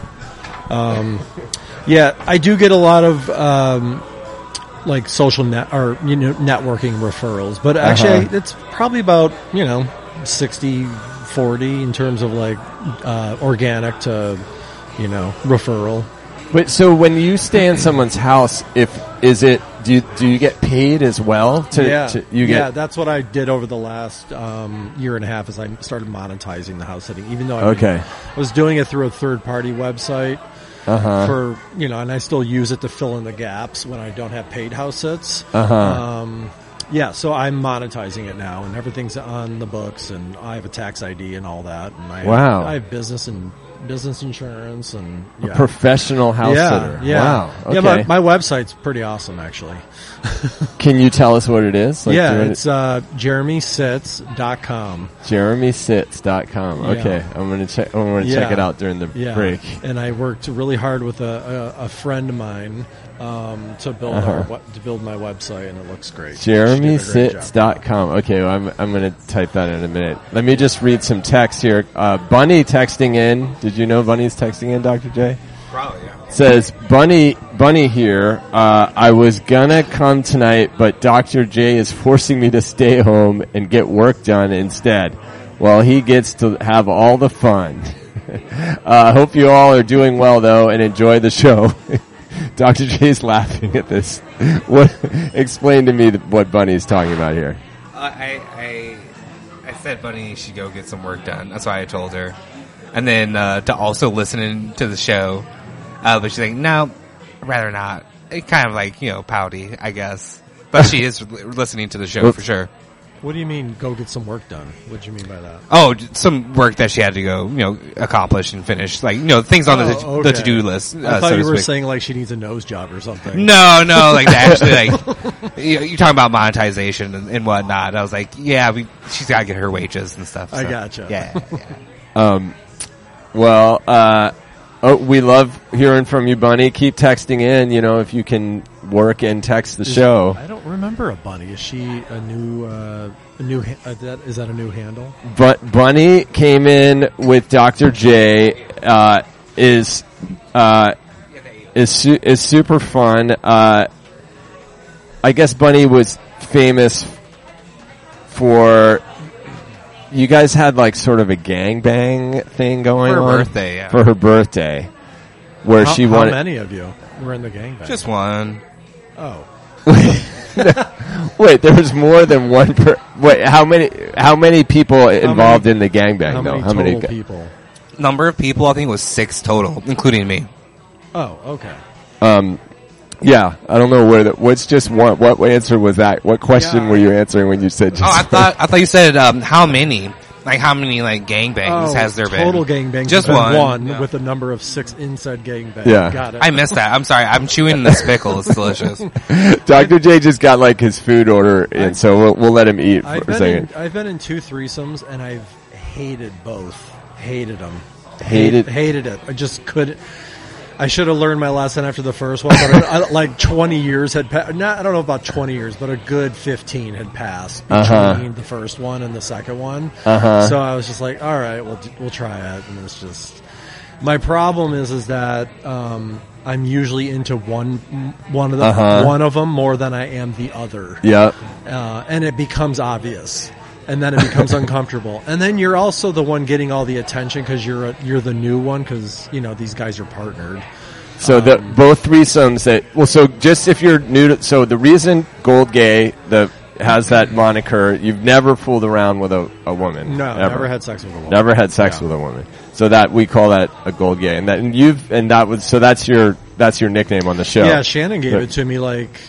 Um, yeah, I do get a lot of um, like social net or you know networking referrals, but actually Uh-huh. it's probably about you know sixty forty in terms of like uh, organic to you know referral. But so when you stay in someone's house, if is it do you, do you get paid as well? To, yeah, to, you get yeah, that's what I did over the last um, year and a half. Is I started monetizing the house sitting, even though I, Okay. I was doing it through a third party website. uh-huh. For you know, and I still use it to fill in the gaps when I don't have paid house sits. Uh-huh. Um, yeah, so I'm monetizing it now, and everything's on the books, and I have a tax I D and all that. And I Wow. have, I have business and business insurance and yeah. a professional house yeah, sitter. yeah. Wow. Okay. Yeah, my, my website's pretty awesome, actually. Can you tell us what it is? Like, yeah, do you- it's uh, jeremy sits dot com. jeremy sits dot com. Yeah. Okay, I'm gonna check. I'm gonna check Yeah. it out during the Yeah, break. and I worked really hard with a, a, a friend of mine um, to build Uh-huh. our we- to build my website, and it looks great. jeremy She did a great sits job. dot com. Okay, well, I'm I'm gonna type that in a minute. Let me just read some text here. Uh, Bunny texting in. Did you know Bunny's texting in, Doctor J? Probably, yeah. Says Bunny Bunny here. Uh, I was gonna come tonight, but Doctor J is forcing me to stay home and get work done instead. Well, he gets to have all the fun. I uh, hope you all are doing well though and enjoy the show. Doctor J's laughing at this. What? Explain to me what Bunny's talking about here. Uh, I, I I said Bunny should go get some work done. That's why I told her. And then uh, to also listen to the show. Uh, but she's like, no, I'd rather not. It kind of like, you know, pouty, I guess. But she is listening to the show for sure. What do you mean, go get some work done? What do you mean by that? Oh, j- some work that she had to go, you know, accomplish and finish. Like, you know, things on the, Oh, the okay. to-do list. Uh, I thought so to you were speak. saying like she needs a nose job or something. No, no, like actually, like you- you're talking about monetization and, and whatnot. I was like, yeah, we, she's got to get her wages and stuff. I so, gotcha. Yeah, yeah. Um, well, uh, oh, we love hearing from you, Bunny. Keep texting in, you know, if you can work and text the show. I don't remember a bunny. Is she a new, uh, a new, ha- uh, that, is that a new handle? But Bunny came in with Doctor J, uh, is, uh, is, su- is super fun. Uh, I guess Bunny was famous for, you guys had like sort of a gangbang thing going For her on. birthday, yeah. For her birthday. Where How, she how wanted. many of you were in the gangbang? Just one. oh, Wait, there was more than one per. Wait, how many? How many people involved many- in the gangbang? how though, many how total many? people? Number of people, I think, was six total, including me. Oh, okay. Um, yeah, I don't know where that. What's just one? What answer was that? What question Yeah. were you answering when you said? Just Oh, I thought I thought you said um, how many? Like how many like gangbangs Oh, has there been? total gangbangs. Just has been one. one Yeah. with a number of six inside gangbang. Yeah. Got it. I missed that. I'm sorry. I'm chewing this pickle. It's delicious. Doctor J just got like his food order in, so we'll we'll let him eat for I've a been second. in, I've been in two threesomes and I've hated both. Hated them. Hated- hated it. I just couldn't. I should have learned my lesson after the first one, but I, I- like twenty years had passed. Not, I don't know about twenty years, but a good fifteen had passed between Uh-huh. the first one and the second one. Uh-huh. So I was just like, all right, we'll we'll try it, and it's just. My problem is is that um, I'm usually into one one of the Uh-huh. one of them more than I am the other Yep. uh, and it becomes obvious, and then it becomes uncomfortable, and then you're also the one getting all the attention because you're a, you're the new one because you know these guys are partnered. So the both threesomes that well, so just if you're new to, so the reason Gold Gay the has that moniker, you've never fooled around with a, a woman. No, ever. never had sex with a woman. Never had sex Yeah. with a woman. So that we call that a Gold Gay, and that and you've and that was so that's your that's your nickname on the show. Yeah, Shannon gave But- it to me like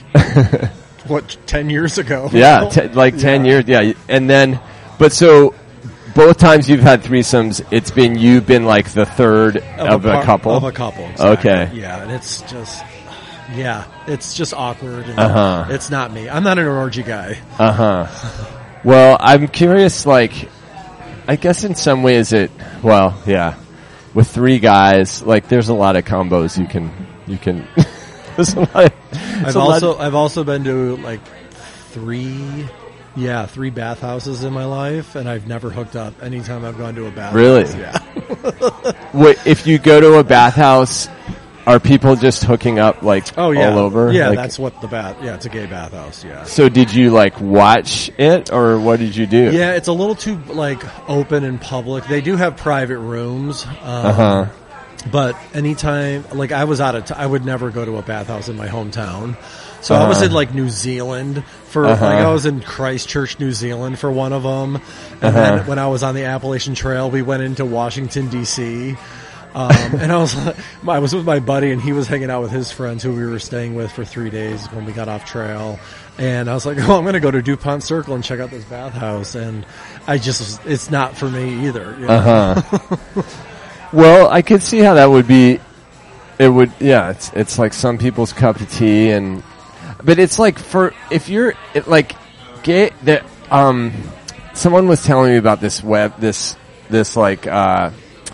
what ten years ago. Yeah, t- like ten Yeah. years. Yeah, and then, but so both times you've had threesomes, it's been you've been like the third of, a, a par- couple. Of a couple. Exactly. Okay. Yeah, and it's just, yeah, it's just awkward. And Uh-huh. It's not me. I'm not an orgy guy. Uh huh. Well, I'm curious. Like, I guess in some ways it. Well, yeah. With three guys, like, there's a lot of combos you can you can. there's a lot. Of, I've a lot also of- I've also been to like three, yeah, three bathhouses in my life, and I've never hooked up anytime I've gone to a bathhouse. Really? Yeah. Wait, if you go to a bathhouse, are people just hooking up like Oh yeah. all over? Yeah, Like- that's what the bath. Yeah, it's a gay bathhouse. Yeah. So did you like watch it, or what did you do? Yeah, it's a little too like open and public. They do have private rooms. Um, Uh huh. But anytime, like I was out of, t- I would never go to a bathhouse in my hometown. So I was Uh-huh. in like New Zealand for, Uh-huh. like I was in Christchurch, New Zealand for one of them. And Uh-huh. then when I was on the Appalachian Trail, we went into Washington, D C. Um, and I was, I was with my buddy and he was hanging out with his friends who we were staying with for three days when we got off trail. And I was like, oh, I'm going to go to DuPont Circle and check out this bathhouse. And I just, it's not for me either. You know? Uh huh. Well, I could see how that would be. It would, yeah. It's it's like some people's cup of tea, and but it's like for if you're it, like gay. That um, someone was telling me about this web this this like uh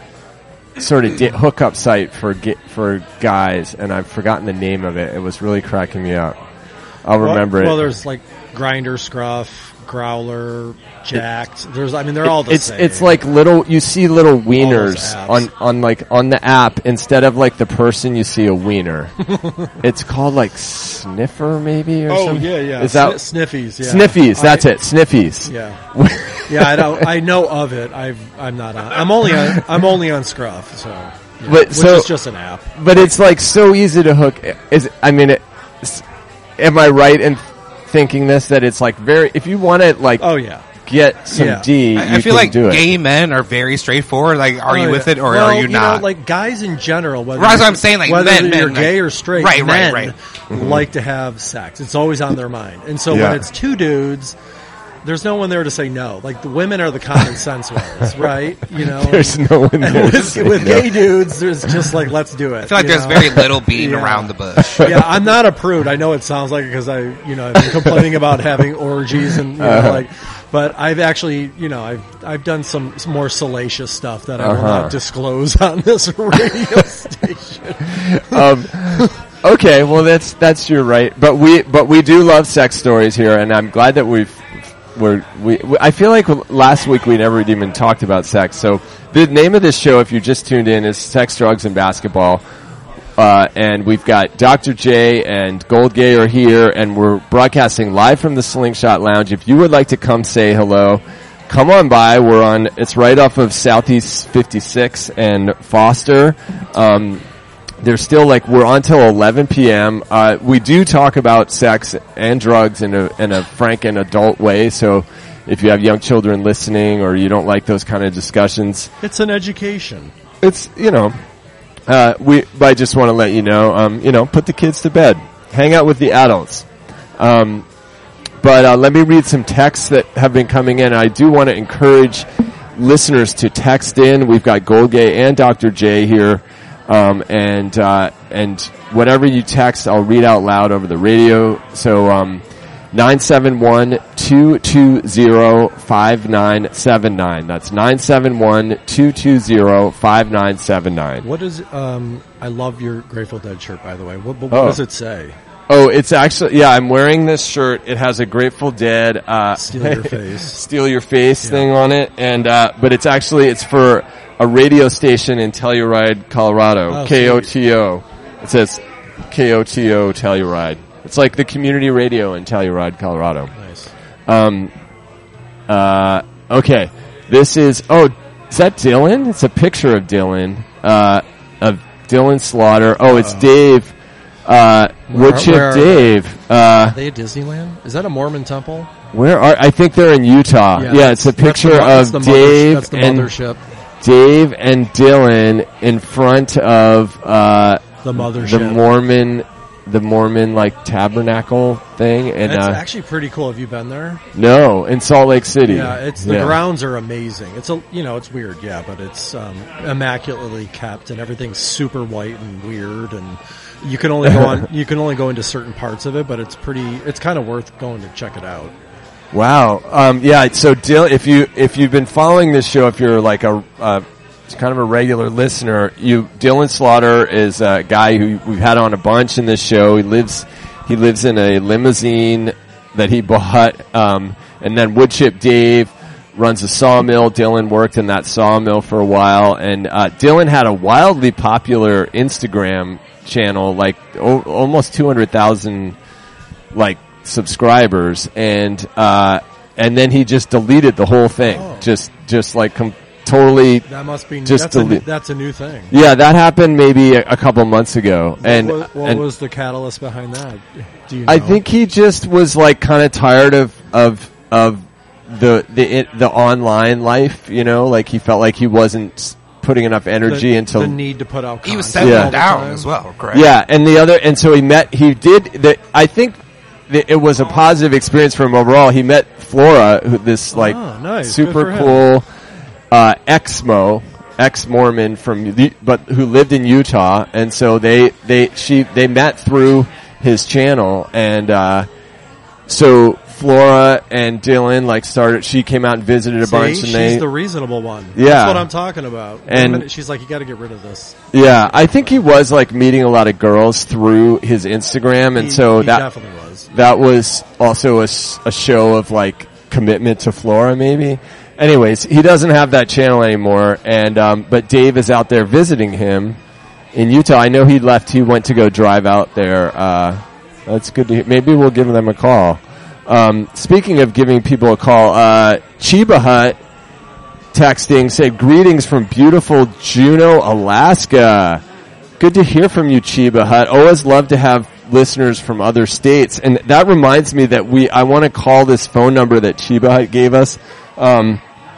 sort of di- hookup site for ga- for guys, and I've forgotten the name of it. It was really cracking me up. I'll remember well, it. Well, there's like Grinder, Scruff, Growler, Jacked. There's, I mean, they're all the it's same. it's like little you see little those wieners apps. on on like on the app instead of like the person you see a wiener. It's called like Sniffer maybe or oh something. yeah, yeah. Is that Sni- Sniffies? Yeah. Sniffies? That's I- it. Sniffies. Yeah, yeah. I know. I know of it. I've. I'm not on. I'm only on. I'm only on Scruff. So, yeah. But which so- is just an app. But it's like so easy to hook. Is I mean, it, s- am I right in thinking this that it's like very if you want to like Oh yeah. get some Yeah. D, I, I you feel can like do it. gay men are very straightforward. Like, are Oh, you yeah. with it or well, are you not? Know, like guys in general, whether Well, that's you're- what I'm saying, like, whether men- men, you're like- gay or straight, Right, right, men right. like to have sex. It's always on their mind, and so Yeah. when it's two dudes, there's no one there to say no. Like the women are the common sense ones, right? You know, There's no one and there to with, say with no. gay dudes, there's just like let's do it. I feel like you there's know? very little beating Yeah. around the bush. Yeah, I'm not a prude. I know it sounds like it because I, you know, I've been complaining about having orgies and you know, Uh-huh. like, but I've actually, you know, I've I've done some, some more salacious stuff that I will Uh-huh. not disclose on this radio station. um, okay, well that's that's your right, but we but we do love sex stories here, and I'm glad that we've we're we. we I feel like last week we never even talked about sex. So the name of this show, if you just tuned in, is Sex, Drugs, and Basketball. Uh, and we've got Doctor J and Gold Gay are here, and we're broadcasting live from the Slingshot Lounge. If you would like to come say hello, come on by. We're on, it's right off of Southeast fifty-six and Foster. Um, there's still like, we're on till eleven p.m. Uh, we do talk about sex and drugs in a, in a frank and adult way, so if you have young children listening or you don't like those kind of discussions, It's an education. it's, you know, uh, we, I just want to let you know, um, you know, put the kids to bed. Hang out with the adults. Um, but, uh, let me read some texts that have been coming in. I do want to encourage listeners to text in. We've got Gold Gay and Doctor J here. Um, and, uh, and whatever you text, I'll read out loud over the radio. So, um, nine seven one, two two zero, five nine seven nine. That's nine seven one, two two zero, five nine seven nine. What is? Um, I love your Grateful Dead shirt, by the way. What, what Oh. does it say? Oh, it's actually, yeah, I'm wearing this shirt. It has a Grateful Dead, uh, Steal your face. steal your face Yeah. thing on it. And, uh, but it's actually, it's for a radio station in Telluride, Colorado. Oh, K O T O. It says K O T O Telluride. It's like the community radio in Telluride, Colorado. Nice. Um, uh, okay. This is, oh, is that Dylan? It's a picture of Dylan, uh, of Dylan Slaughter. Oh, it's Dave, uh, Where- Woodchip where are Dave. Uh, Are they at Disneyland? Is that a Mormon temple? where are, I think they're in Utah. Yeah, it's a that's- that's the picture mo- that's of the mother- Dave That's the and, mothership. Dave and Dylan in front of, uh, The mothership. the Mormon the Mormon like tabernacle thing, and It's uh, actually pretty cool. Have you been there? no, in Salt Lake City. Yeah, it's the Yeah. grounds are amazing. It's a you know it's weird, yeah, but it's um, immaculately kept and everything's super white and weird, and you can only go on you can only go into certain parts of it, but it's pretty. It's kind of worth going to check it out. Wow. Um, yeah. So, Dil, if you if you've been following this show, if you're like a uh, kind of a regular listener, you Dylan Slaughter is a guy who we've had on a bunch in this show. He lives he lives in a limousine that he bought, um, and then Woodchip Dave runs a sawmill. Dylan worked in that sawmill for a while, and uh, Dylan had a wildly popular Instagram channel, like o- almost two hundred thousand, like. subscribers, and uh and then he just deleted the whole thing. Oh. Just just like com- totally That must be Just that's, a, delete- that's a new thing. yeah, that happened maybe a, a couple months ago. And what, what and was the catalyst behind that? Do you know? I think he just was like kind of tired of of of the the it, the online life, you know, like he felt like he wasn't putting enough energy the, into the need to put out. He was content settling Yeah. all the down time. as well, correct? Yeah, and the other, and so he met, he did, the, I think that it was a positive experience for him overall. He met Flora, who, this like Oh, nice. Good super for him. cool, uh, ex-Mo, ex-Mormon from, the- but who lived in Utah, and so they, they, she, they met through his channel, and, uh, so Flora and Dylan like started, she came out and visited a See, bunch, and she's they, the reasonable one. Yeah. That's what I'm talking about. One And- minute she's like, you got to get rid of this. yeah, I think he was like meeting a lot of girls through his Instagram, and He- so he that, definitely was. that was also a, s- a show of like commitment to Flora, maybe. Anyways, he doesn't have that channel anymore, and um, but Dave is out there visiting him in Utah. I know he left. He went to go drive out there. Uh, that's good to hear. Maybe we'll give them a call. Um, speaking of giving people a call, uh, Chiba Hut texting said, greetings from beautiful Juneau, Alaska. Good to hear from you, Chiba Hut. Always love to have listeners from other states. And that reminds me that we, I want to call this phone number that Chiba Hut gave us. Um,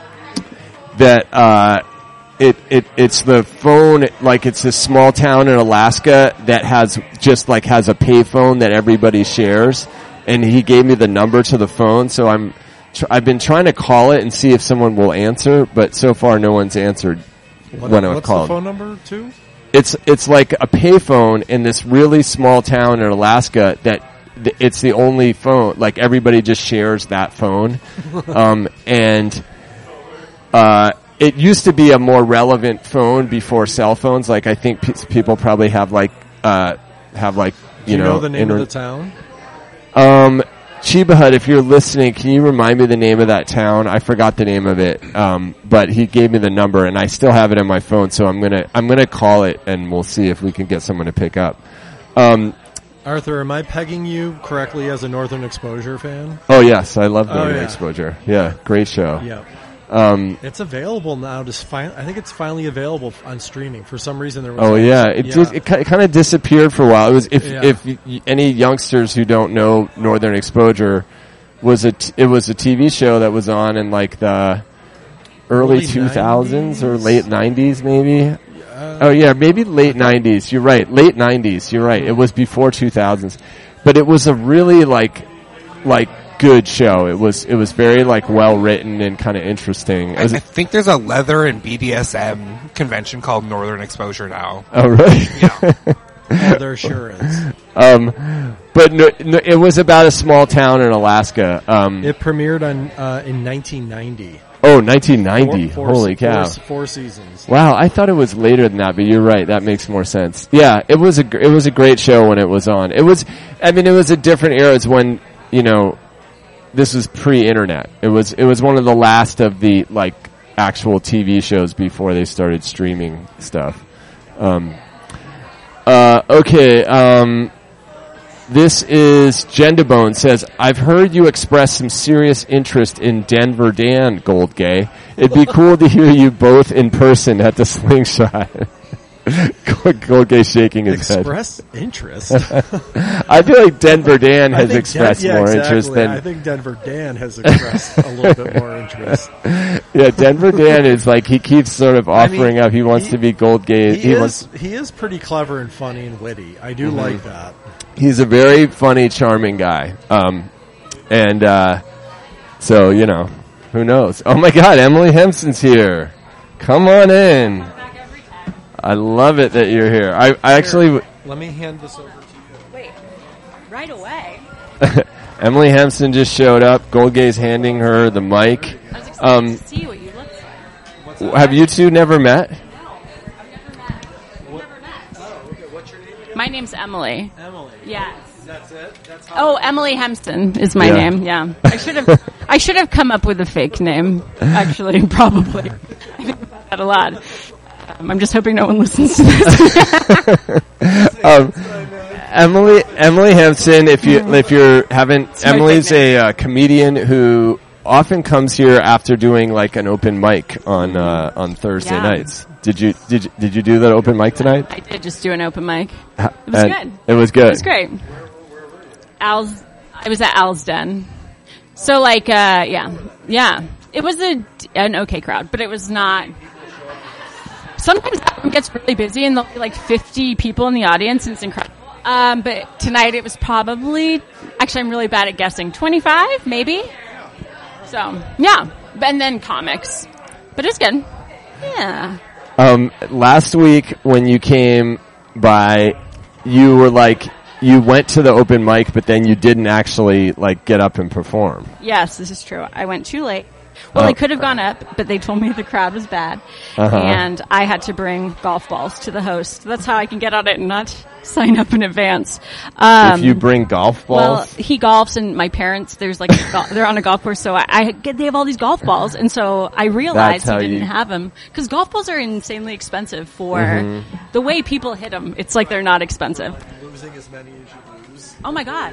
that, uh, it, it, it's the phone, like it's a small town in Alaska that has, just like has a payphone that everybody shares. And he gave me the number to the phone, so I'm, tr- I've been trying to call it and see if someone will answer, but so far no one's answered What, when I've what's called. the phone number too? It's it's like a payphone in this really small town in Alaska that th- it's the only phone. Like everybody just shares that phone, um, and uh, it used to be a more relevant phone before cell phones. Like I think pe- people probably have like uh, have like you, Do you know, know the name inter- of the town? Um, Chiba Hut, if you're listening, can you remind me the name of that town? I forgot the name of it. Um, but he gave me the number and I still have it on my phone, so I'm gonna, I'm gonna call it and we'll see if we can get someone to pick up. Um, Arthur, am I pegging you correctly as a Northern Exposure fan? oh yes, I love Oh, Northern yeah. Exposure. Yeah, great show. Yeah. Um, It's available now. Just fin- I think it's finally available on streaming. For some reason, there was. oh a- yeah, it just, it, ki- it kind of disappeared for a while. It was, if, Yeah. if y- y- any youngsters who don't know Northern Exposure, was a, t- it was a T V show that was on in like the early, Early two thousands or nineties? late nineties maybe. Uh, Oh yeah, maybe late nineties. You're right. Late nineties. You're right. It was before two thousands. But it was a really like, like good show. It was, it was very like well written and kind of interesting. It I, was- I think there's a leather and B D S M convention called Northern Exposure now. oh really? Yeah. oh, there sure is. um, but no, no, it was about a small town in Alaska. Um, It premiered on uh, in nineteen ninety. oh, nineteen ninety. Four- four- Holy cow. Four, four seasons. Wow, I thought it was later than that, but you're right. That makes more sense. Yeah, it was a gr- it was a great show when it was on. It was, I mean, it was a different era. It's when you know, this was pre-internet. It was it was one of the last of the like actual T V shows before they started streaming stuff. Um, uh, okay. Um, this is Gendabone says, I've heard you express some serious interest in Denver Dan Goldgay. It'd be cool to hear you both in person at the Slingshot. Gold Gay shaking his Express interest. head. I feel like Denver Dan has expressed Den- yeah, more exactly. interest than. I think Denver Dan has expressed a little bit more interest. Yeah, Denver Dan is like he keeps sort of I mean, offering up. He wants he- to be Gold Gay. He, He is wants. he is pretty clever and funny and witty. I do Mhm. like that. He's a very funny, charming guy. Um, and uh, so you know, who knows? Oh my God, Emily Hempson's here. Come on in. I love it that you're here. I, I actually. Let me hand this over to you. Wait, right away. Emily Hempson just showed up. Gold Gay's handing her the mic. I was excited Um, to see what you look like. have you two never met? My name's Emily. Emily. Yes. That's it? That's how Oh, Emily Hempston is my Yeah. name. Yeah. I should have. I should have come up with a fake name. Actually, probably. I think about that a lot. Um, I'm just hoping no one listens to this. um, Emily Emily Hempson. If you if you haven't, my Emily's fake a uh, comedian who often comes here after doing like an open mic on uh, on Thursday Yeah. nights. Did you did you, did you do that open mic tonight? I did just do an open mic. Ha- It was and good. It was good. It was great. Al's. I was at Al's Den. So like, uh, yeah, yeah. It was a an okay crowd, but it was not. Sometimes that one gets really busy and there'll be like fifty people in the audience and it's incredible. Um, but tonight it was probably, actually I'm really bad at guessing, twenty-five maybe? So, yeah. And then comics. But it's good. Yeah. Um, last week when you came by, you were like, you went to the open mic, but then you didn't actually like get up and perform. Yes, this is true. I went too late. Well, Oh. I could have gone up, but they told me the crowd was bad. Uh-huh. And I had to bring golf balls to the host. That's how I can get on it and not sign up in advance. Um, If you bring golf balls, well, he golfs, and my parents, there's like, a gol- they're on a golf course, so I, I get, they have all these golf balls, and so I realized That's how he didn't you- have them. Because golf balls are insanely expensive for Mm-hmm. the way people hit them. It's like they're not expensive. losing as many as you lose. Oh my God.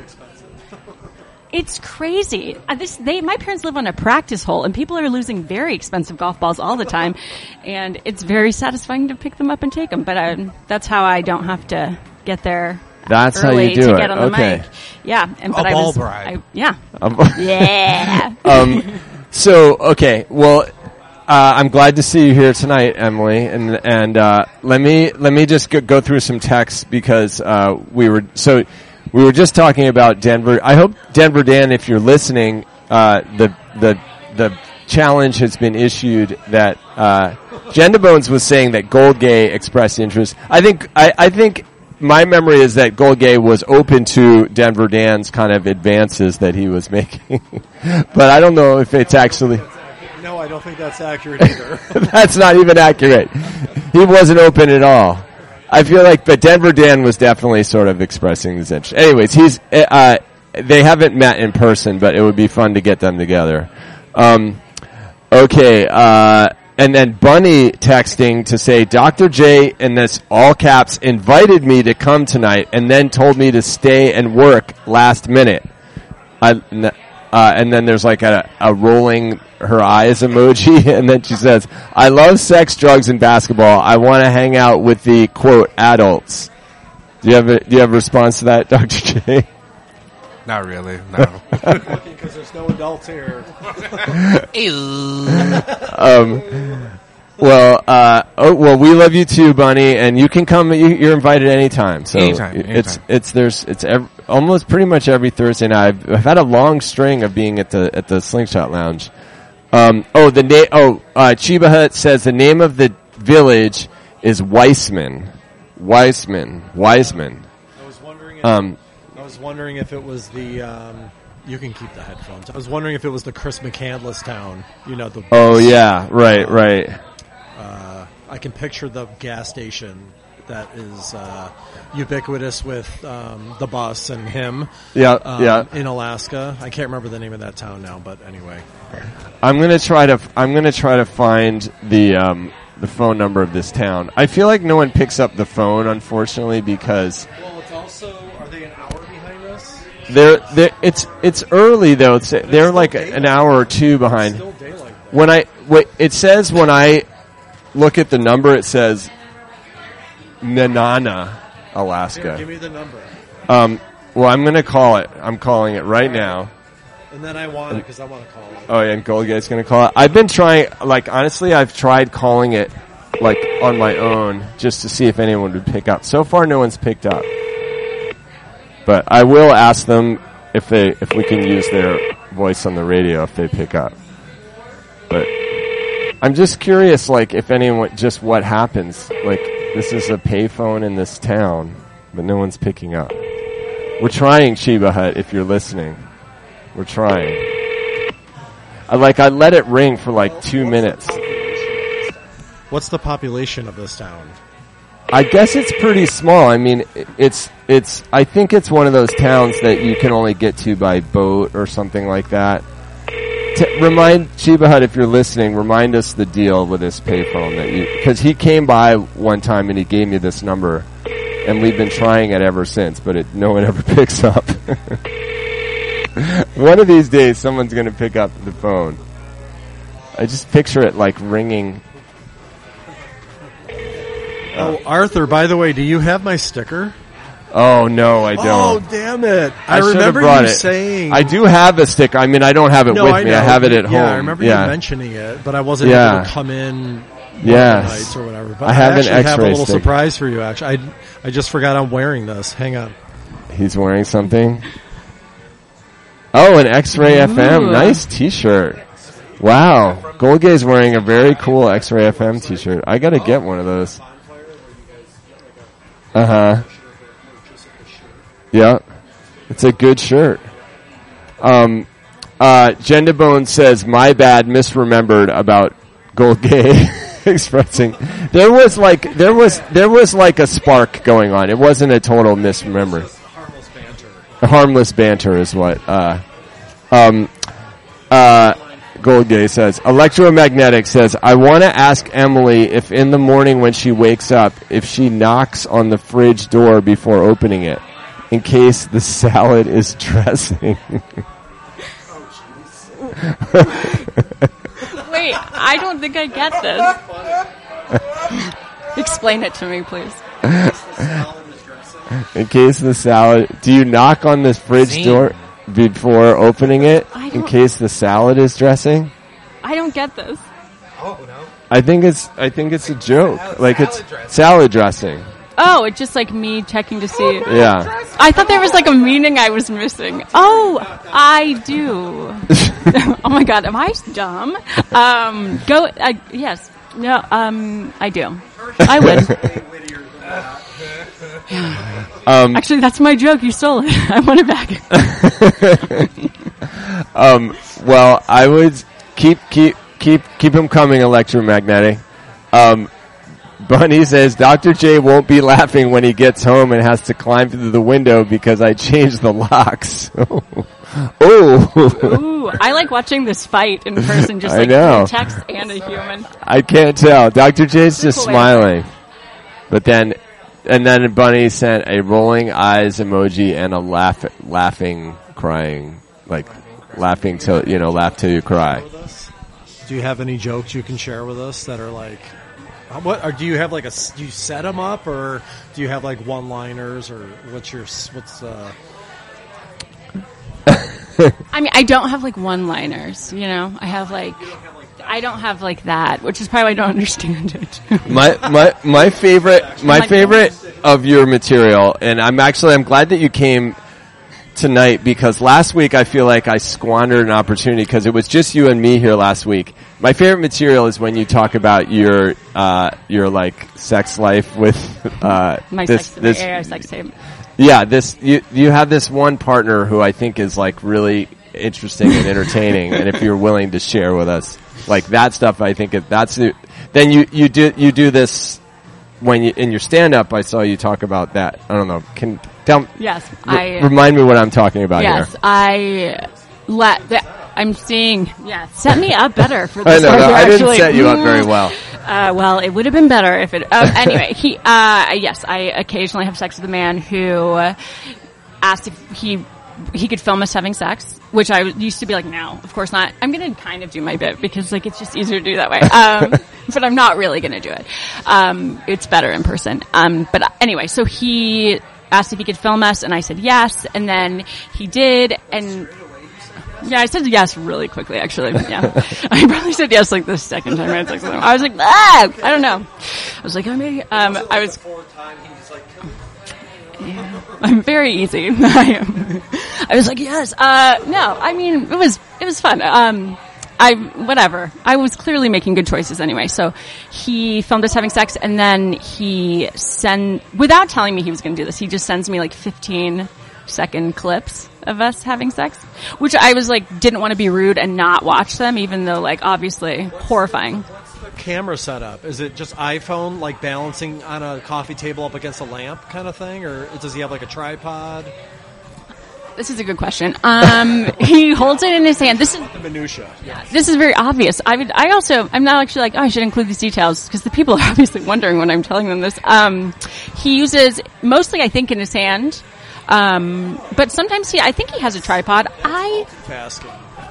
It's crazy. Uh, this, they, my parents live on a practice hole, and people are losing very expensive golf balls all the time, and it's very satisfying to pick them up and take them. But um, that's how I don't have to get there. That's how early you do to it. get on the Okay. mic. Yeah, and but A I ball was, bride. I, yeah, Um, yeah. um, so okay, well, uh, I'm glad to see you here tonight, Emily, and and uh, let me let me just go, go through some texts because uh, we were so we were just talking about Denver. I hope Denver Dan, if you're listening, uh, the the the challenge has been issued that uh, Jenda Bones was saying that Gold Gay expressed interest. I think I, I think. My memory is that Gold Gay was open to Denver Dan's kind of advances that he was making. But I don't know if it's actually... No, I don't think that's accurate either. That's not even accurate. He wasn't open at all. I feel like, but Denver Dan was definitely sort of expressing his interest. Anyways, he's, uh, they haven't met in person, but it would be fun to get them together. Um, okay, uh, and then Bunny texting to say, Doctor J, in this all caps, invited me to come tonight and then told me to stay and work last minute. I, uh, and then there's like a, a rolling her eyes emoji, and then she says, I love sex, drugs, and basketball. I want to hang out with the, quote, adults. Do you have a, do you have a response to that, Doctor J? Not really, no. Because there's no adults here. um, well, uh, oh, well, we love you too, Bunny, and you can come. You, you're invited anytime. So Anytime, it's anytime. it's there's it's ev- almost pretty much every Thursday night. I've, I've had a long string of being at the at the Slingshot Lounge. Um, oh, the name. Oh, uh, Chiba Hut says the name of the village is Weissman. Weissman. Weissman. I was wondering if, Um, I was wondering if it was the, um, you can keep the headphones. I was wondering if it was the Chris McCandless town. You know, the... oh yeah, right, right. Uh, I can picture the gas station that is uh, ubiquitous with um, the bus and him. Yeah, um, yeah. In Alaska, I can't remember the name of that town now, but anyway. I'm gonna try to. I'm gonna try to find the um, the phone number of this town. I feel like no one picks up the phone, unfortunately, because Well, it's also, are they an hour behind us? they're they're it's it's early though. It's they're like an hour or two behind. Still daylight there. When I wait, it says when I look at the number, it says Nenana, Alaska. Here, give me the number. Um, well, I'm going to call it. I'm calling it right now. And then I want it because I want to call it. Oh, yeah, and Goldgate's going to call it. I've been trying, like, honestly, I've tried calling it, like, on my own just to see if anyone would pick up. So far, no one's picked up. But I will ask them if they, if we can use their voice on the radio if they pick up. But I'm just curious, like, if anyone, just what happens. Like, this is a payphone in this town, but no one's picking up. We're trying, Sheba Hut, if you're listening. We're trying. I, like, I let it ring for like two minutes. What's the population of this town? I guess it's pretty small. I mean, it's, it's, I think it's one of those towns that you can only get to by boat or something like that. T- remind Sheba Hut, if you're listening, remind us the deal with this payphone that you, because he came by one time and he gave me this number, and we've been trying it ever since, but it, no one ever picks up. One of these days, someone's going to pick up the phone. I just picture it like ringing. Oh, Arthur, by the way, do you have my sticker? Oh, no, I don't. Oh, damn it. I, I should've remember brought you it. saying... I do have a sticker. I mean, I don't have it no, with I me. know. I have it at yeah, home. Yeah, I remember yeah. you mentioning it, but I wasn't yeah. able to come in one yes. of the nights or whatever. But I have I an actually have a X-ray little sticker. surprise for you, actually. I, I just forgot I'm wearing this. Hang on. He's wearing something. Oh, an X-Ray F M. Nice T-shirt. Wow. Goldgate's wearing a very cool X-Ray F M T-shirt. I gotta get one of those. Uh-huh. Yeah. It's a good shirt. Um, uh, Jendabone says, my bad, misremembered about Goldgate expressing. There was like, there was, there was like a spark going on. It wasn't a total misremember. Harmless banter. Harmless banter is what, uh, um, uh, Goldgate says. Electromagnetic says, I want to ask Emily if in the morning when she wakes up, if she knocks on the fridge door before opening it, in case the salad is dressing. Wait, I don't think I get this. Explain it to me, please. In case the salad, do you knock on the fridge See? door before opening it I in don't- case the salad is dressing? I don't get this. Oh, no. I think it's, I think it's a joke. Salad- like salad it's dressing. salad dressing. Oh, it's just like me checking to see. Yeah. I thought there was like a meaning I was missing. Oh, I do. Oh my god, am I dumb? Um, go, uh, yes. No, um, I do. I would. Um, Actually, that's my joke. You stole it. I want it back. um, well, I would keep, keep, keep, keep him coming, Electromagnetic. Um, Bunny says, Doctor J won't be laughing when he gets home and has to climb through the window because I changed the locks. Oh. Ooh, I like watching this fight in person, just I like know. through text and a human. I can't tell. Doctor J's just Cool. smiling. But then, and then Bunny sent a rolling eyes emoji and a laugh, laughing, crying, like laughing till, you know, laugh till you cry. Do you have any jokes you can share with us that are like... What or do you have like a? Do you set them up, or do you have like one-liners, or what's your what's? uh I mean, I don't have like one-liners, you know. I have like, I don't have like that, which is probably why I don't understand it. My my my favorite my Like- favorite of your material, and I'm actually I'm glad that you came tonight because last week I feel like I squandered an opportunity because it was just you and me here last week. My favorite material is when you talk about your uh your like sex life with uh My this sex, this my A I sex tape. yeah this you you have this one partner who I think is like really interesting and entertaining, and if you're willing to share with us like that stuff, I think it, that's it. Then you you do you do this when you in your stand up. I saw you talk about that. I don't know. Can tell Yes, re- I. remind me what I'm talking about Yes, here. I let. The, I'm seeing. Yeah, set me up better for I this. know. no, Arthur, I didn't actually. set you up Mm. very well. Uh, well, it would have been better if it. Uh, anyway, he. Uh, yes, I occasionally have sex with a man who uh, asked if he he could film us having sex, which I used to be like, no, of course not. I'm going to kind of do my bit because like it's just easier to do that way. Um, but I'm not really going to do it. Um, it's better in person. Um, but anyway, so he asked if he could film us, and I said yes, and then he did, and yeah, I said yes really quickly, actually. Yeah. I probably said yes like the second time I texted him. I was like, ah! I don't know. I was like, oh, maybe, um, I was, yeah, I'm very easy. I am. I was like, yes, uh, no, I mean, it was, it was fun. Um, I, whatever. I was clearly making good choices anyway. So he filmed us having sex, and then he send, without telling me he was going to do this, he just sends me like fifteen second clips of us having sex, which I was like, didn't want to be rude and not watch them, even though like obviously horrifying. Camera setup, is it just iPhone like balancing on a coffee table up against a lamp kind of thing, or does he have like a tripod? This is a good question. Um, he holds it in his hand. This is the minutia. Yeah, this is very obvious. I would, I also, I'm not actually like, oh, I should include these details because the people are obviously wondering when I'm telling them this. Um, he uses mostly, I think, in his hand. Um, but sometimes he, I think he has a tripod. I, Basking.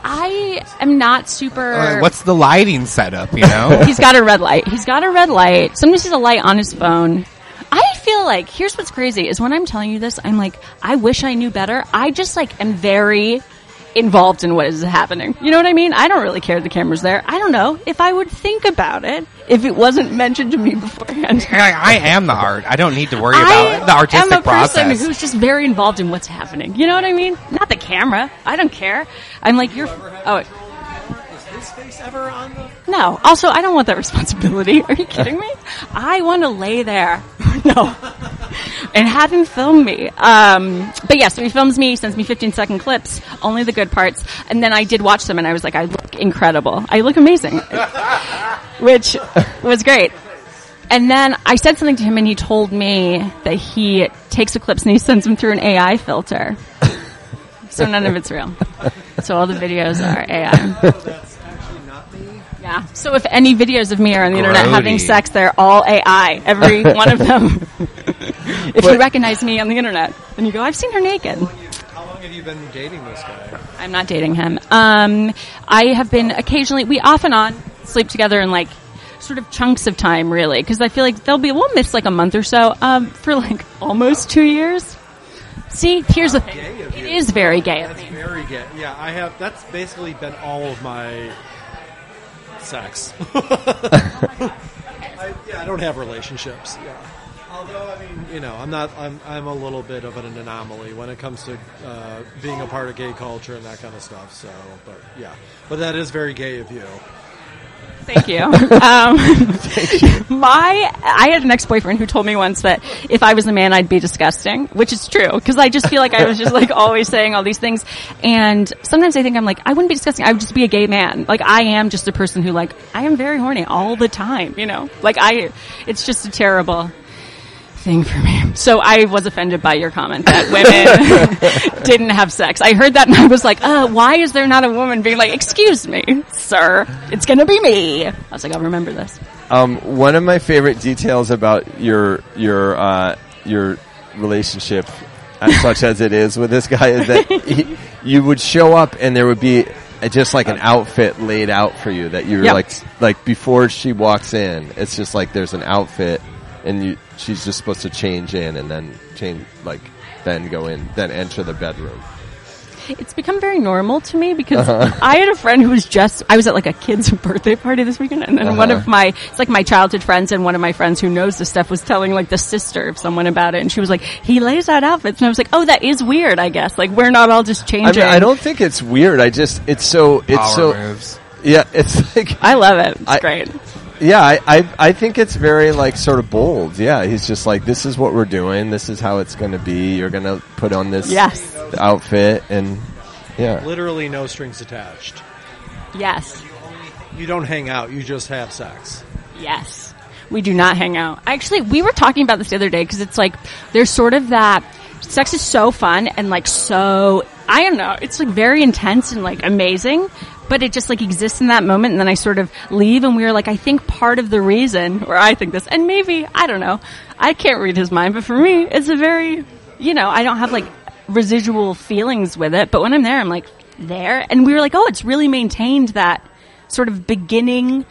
I am not super. Uh, what's the lighting setup? You know, he's got a red light. He's got a red light. Sometimes he's a light on his phone. I feel like, here's what's crazy, is when I'm telling you this, I'm like, I wish I knew better. I just, like, am very involved in what is happening. You know what I mean? I don't really care the camera's there. I don't know if I would think about it if it wasn't mentioned to me beforehand. I, I am the art. I don't need to worry about the artistic I'm a process. person who's just very involved in what's happening. You know what I mean? Not the camera. I don't care. I'm like, you're... Oh, Is his face ever on the... no. Also, I don't want that responsibility. Are you kidding me? I want to lay there. No. And have him film me. Um, but yeah, so he films me, sends me fifteen second clips, only the good parts. And then I did watch them and I was like, I look incredible. I look amazing. Which was great. And then I said something to him and he told me that he takes the clips and he sends them through an A I filter. So none of it's real. So all the videos are A I. Yeah. So if any videos of me are on the internet Grody. having sex, they're all A I. Every one of them. If you recognize me on the internet, then you go, I've seen her naked. How long have you been dating this guy? I'm not dating him. Um, I have been occasionally, we off and on sleep together in like sort of chunks of time, really. Because I feel like there'll be, we'll miss like a month or so um, for like almost two years. See, here's the thing. It is very gay of That's me. very gay. Yeah, I have, that's basically been all of my... sex. I, yeah, I don't have relationships. Yeah. Although, I mean, you know, I'm not. I'm. I'm a little bit of an anomaly when it comes to uh, being a part of gay culture and that kind of stuff. So, but yeah, but that is very gay of you. Thank you. Um, my, I had an ex-boyfriend who told me once that if I was a man, I'd be disgusting, which is true, because I just feel like I was just like always saying all these things, and sometimes I think I'm like, I wouldn't be disgusting, I would just be a gay man. Like, I am just a person who, like, I am very horny all the time, you know? Like, I, it's just a terrible thing for me. So I was offended by your comment that women didn't have sex. I heard that and I was like, uh, why is there not a woman being like, excuse me, sir, it's gonna be me. I was like, I'll remember this. Um, one of my favorite details about your your uh, your relationship, as such as it is with this guy, is that he, you would show up and there would be just like an outfit laid out for you that you're Yep. like like before she walks in. It's just like there's an outfit. And you, she's just supposed to change in and then change, like, then go in, then enter the bedroom. It's become very normal to me because Uh-huh. I had a friend who was just, I was at like a kid's birthday party this weekend and then Uh-huh. one of my, it's like my childhood friends and one of my friends who knows this stuff was telling like the sister of someone about it and she was like, he lays out outfits and I was like, oh, that is weird, I guess. Like, we're not all just I changing. mean, I don't think it's weird. I just, it's so, it's Power so, moves. yeah, it's like, I love it. It's I- great. yeah, I, I, I think it's very like sort of bold. Yeah, he's just like, this is what we're doing. This is how it's going to be. You're going to put on this Yes. outfit and, yeah. Literally no strings attached. Yes. You don't hang out. You just have sex. Yes. We do not hang out. Actually, we were talking about this the other day because it's like, there's sort of that, sex is so fun and like so, I don't know, it's like very intense and like amazing, but it just like exists in that moment and then I sort of leave and we were like, I think part of the reason, or I think this, and maybe, I don't know, I can't read his mind, but for me, it's a very, you know, I don't have like residual feelings with it, but when I'm there, I'm like, there, and we were like, oh, it's really maintained that sort of beginning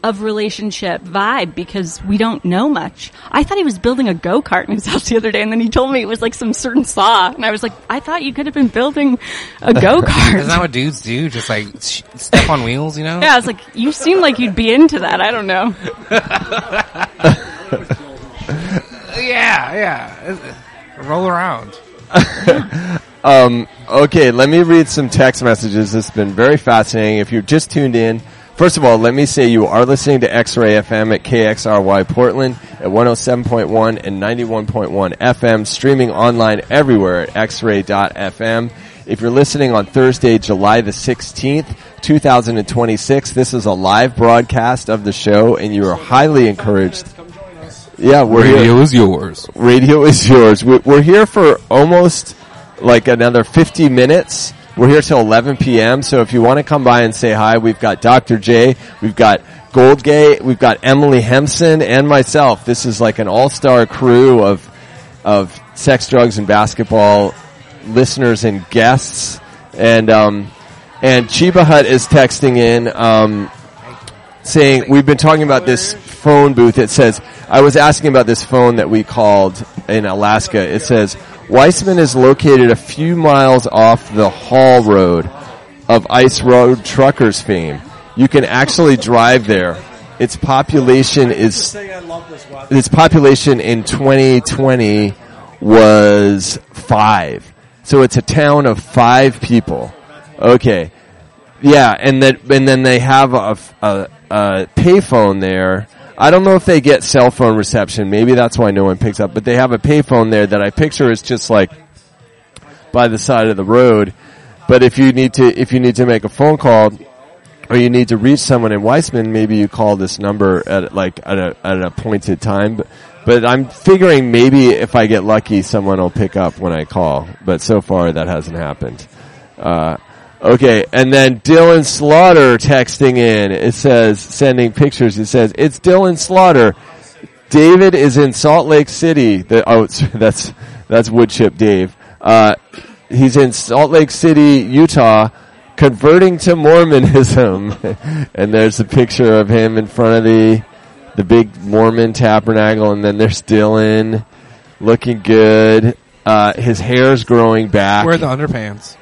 of relationship vibe because we don't know much. I thought he was building a go-kart in his house the other day, and then he told me it was like some certain saw, and I was like, I thought you could have been building a go-kart. Isn't that what dudes do? Just like sh- step on wheels, you know? Yeah, I was like, you seem like you'd be into that. I don't know. yeah, yeah. Roll around. um, okay, let me read some text messages. This has been very fascinating. If you've just tuned in, first of all, let me say you are listening to X-Ray F M at K X R Y Portland at one oh seven point one and ninety-one point one F M, streaming online everywhere at x ray dot f m. If you're listening on Thursday, July the sixteenth, two thousand twenty-six, this is a live broadcast of the show, and you are highly encouraged. Yeah, we're Radio here. is yours. Radio is yours. We're here for almost like another fifty minutes. We're here till eleven p.m. So if you want to come by and say hi, we've got Doctor J, we've got Goldgay, we've got Emily Hempson, and myself. This is like an all-star crew of of sex, drugs, and basketball listeners and guests. And um, and Chiba Hut is texting in um, saying we've been talking about this phone booth. It says I was asking about this phone that we called in Alaska. It says Weissman is located a few miles off the Hall Road of Ice Road Truckers fame. You can actually drive there. Its population is its population in twenty twenty was five. So it's a town of five people. Okay. Yeah, and then and then they have a, a, a payphone there. I don't know if they get cell phone reception. Maybe that's why no one picks up. But they have a payphone there that I picture is just like by the side of the road. But if you need to, if you need to make a phone call or you need to reach someone in Weissman, maybe you call this number at like at a at an appointed time. But, but I'm figuring maybe if I get lucky, someone will pick up when I call. But so far that hasn't happened. Uh, Okay, and then Dylan Slaughter texting in. It says, sending pictures. It says, it's Dylan Slaughter. David is in Salt Lake City. The, oh, that's, that's Woodchip Dave. Uh, he's in Salt Lake City, Utah, converting to Mormonism. And there's a picture of him in front of the, the big Mormon tabernacle. And then there's Dylan looking good. Uh, his hair's growing back. Where are the underpants?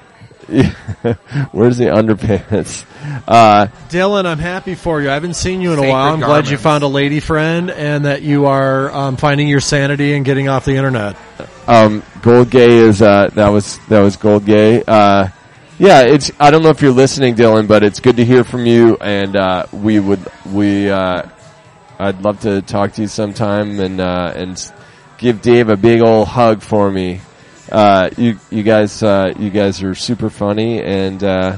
Where's the underpants? Uh, Dylan, I'm happy for you. I haven't seen you in a Sacred while. I'm glad garments. you found a lady friend and that you are um, finding your sanity and getting off the internet. um, Gold Gay is, uh, that was, that was Gold Gay. Uh, yeah, it's, I don't know if you're listening, Dylan, but it's good to hear from you, and, uh, we would, we, uh, I'd love to talk to you sometime and, uh, and give Dave a big old hug for me. Uh, you, you guys, uh, you guys are super funny, and, uh,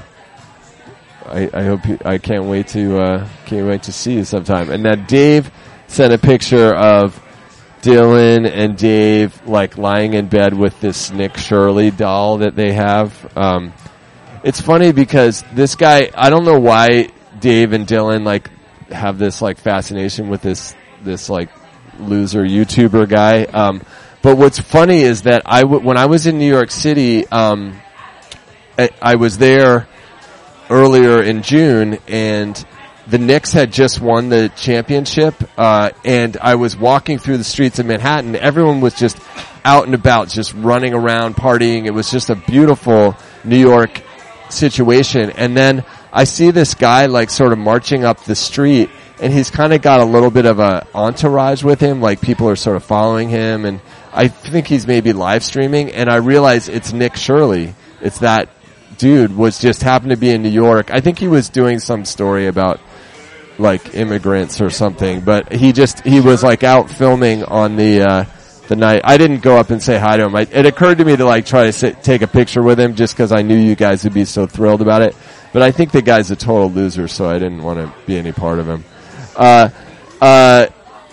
I, I hope you, I can't wait to, uh, can't wait to see you sometime. And now Dave sent a picture of Dylan and Dave, like, lying in bed with this Nick Shirley doll that they have. Um, it's funny because this guy, I don't know why Dave and Dylan, like, have this, like, fascination with this, this, like, loser YouTuber guy. Um, But what's funny is that I w- when I was in New York City, um, I, I was there earlier in June, and the Knicks had just won the championship, uh, and I was walking through the streets of Manhattan. Everyone was just out and about, just running around, partying. It was just a beautiful New York situation. And then I see this guy, like, sort of marching up the street, and he's kind of got a little bit of a entourage with him, like people are sort of following him, and I think he's maybe live streaming, and I realize it's Nick Shirley. It's that dude was just happened to be in New York. I think he was doing some story about like immigrants or something, but he just, he was like out filming on the, uh, the night. I didn't go up and say hi to him. I, it occurred to me to like try to sit, take a picture with him just cause I knew you guys would be so thrilled about it. But I think the guy's a total loser, so I didn't want to be any part of him. Uh, uh,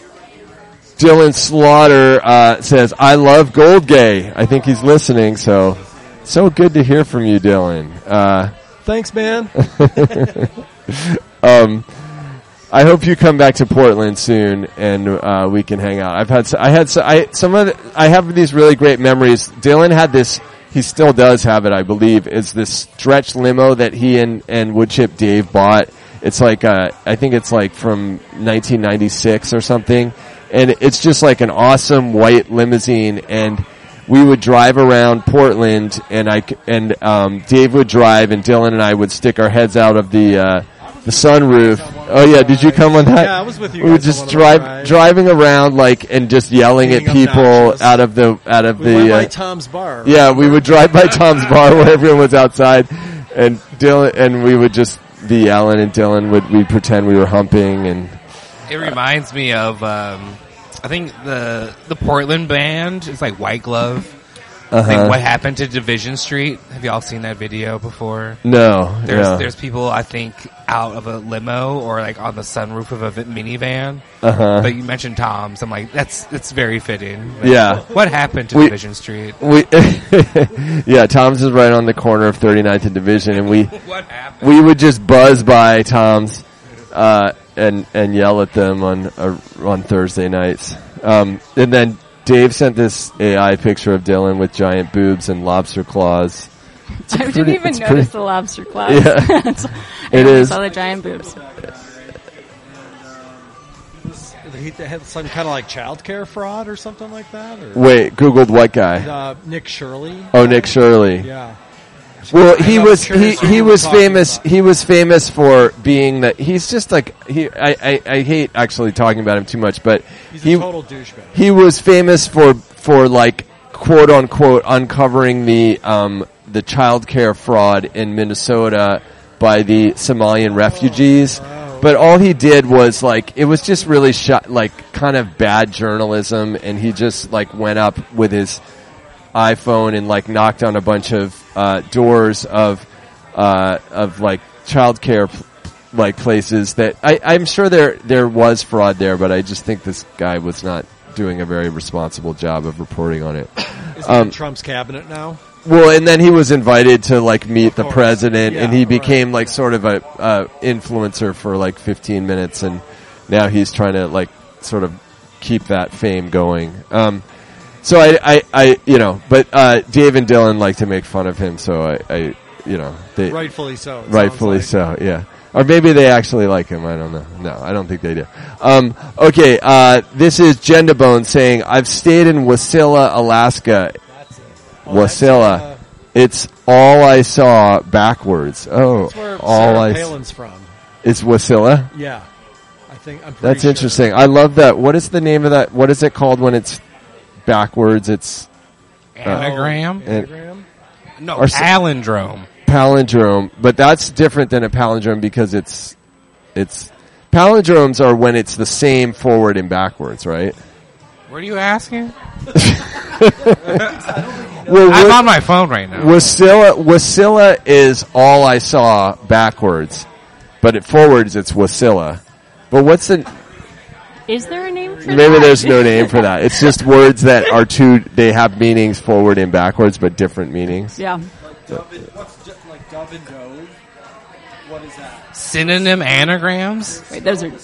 Dylan Slaughter, uh, says, I love Gold Gay. I think he's listening, so, so good to hear from you, Dylan. Uh, Thanks, man. um, I hope you come back to Portland soon and, uh, we can hang out. I've had, I had, I, some of the, I have these really great memories. Dylan had this, he still does have it, I believe, is this stretch limo that he and, and Woodchip Dave bought. It's like uh, I think it's like from nineteen ninety-six or something, and it's just like an awesome white limousine. And we would drive around Portland, and I c- and um, Dave would drive, and Dylan and I would stick our heads out of the uh, the sunroof. Oh yeah, did you come on that? Yeah, I was with you. We were guys on just one of drive those drives. driving around like and just yelling Being at people obnoxious. out of the out of We the. went uh, by Tom's bar. yeah, we would drive by Tom's bar where everyone was outside, and Dylan and we would just be yelling, and Dylan would we pretend we were humping, and It reminds me of, um, I think the the Portland band is like White Glove. I think uh-huh. What Happened to Division Street. Have y'all seen that video before? no, There's yeah. there's people I think out of a limo or like on the sunroof of a v- minivan. uh-huh. But you mentioned Tom's. I'm like, that's that's very fitting. Like, Yeah. What happened to We- Division Street? We, yeah, Tom's is right on the corner of thirty-ninth and Division, and we What happened? we would just buzz by Tom's uh, and and yell at them on uh, on Thursday nights. Um, and then Dave sent this A I picture of Dylan with giant boobs and lobster claws. I didn't pretty- even it's notice pretty- the lobster claws. Yeah. So I It only is. saw the giant boobs. He had some kind of like childcare fraud or something like that. Or Wait, Googled what guy? uh, Nick Shirley. Oh, Nick Shirley. Yeah. Well, he I'm was curious he, who he we're was talking famous. about. He was famous for being that. He's just like he. I, I, I hate actually talking about him too much, but He's he a total douchebag. he was famous for for like quote unquote uncovering the um the child care fraud in Minnesota by the Somalian refugees. But all he did was like it was just really sh- like kind of bad journalism, and he just like went up with his iPhone and like knocked on a bunch of uh, doors of uh, of like childcare p- like places that I, I'm sure there there was fraud there, but I just think this guy was not doing a very responsible job of reporting on it. Is he Um, in Trump's cabinet now? Well, and then he was invited to like meet the course. president, and Yeah, he right. became like sort of a uh, influencer for like fifteen minutes, and now he's trying to like sort of keep that fame going. Um, so I, I, I, you know, but uh, Dave and Dylan like to make fun of him, so I, I you know, they Rightfully so. it rightfully sounds like. so, yeah. Or maybe they actually like him. I don't know. No, I don't think they do. Um, okay, uh, this is Gendabone saying, I've stayed in Wasilla, Alaska. Wasilla. uh, It's all I saw backwards. Oh, That's where all Sarah I. Palin's from. It's Wasilla? Yeah. I think I'm pretty That's sure. interesting. I love that. What is the name of that? What is it called when it's backwards? It's Anagram? Anagram? No, Or s- palindrome. palindrome, but that's different than a palindrome because it's, it's, palindromes are when it's the same forward and backwards, right? What are you asking? Well, I'm Wa- on my phone right now. Wasilla, Wasilla is all I saw backwards, but it forwards it's Wasilla. But what's the, Is there a name for that? maybe there's no name for that. It's just words that are two, they have meanings forward and backwards, but different meanings. Yeah. What's just like dove and dove? What is that? Synonym anagrams? Wait, those are.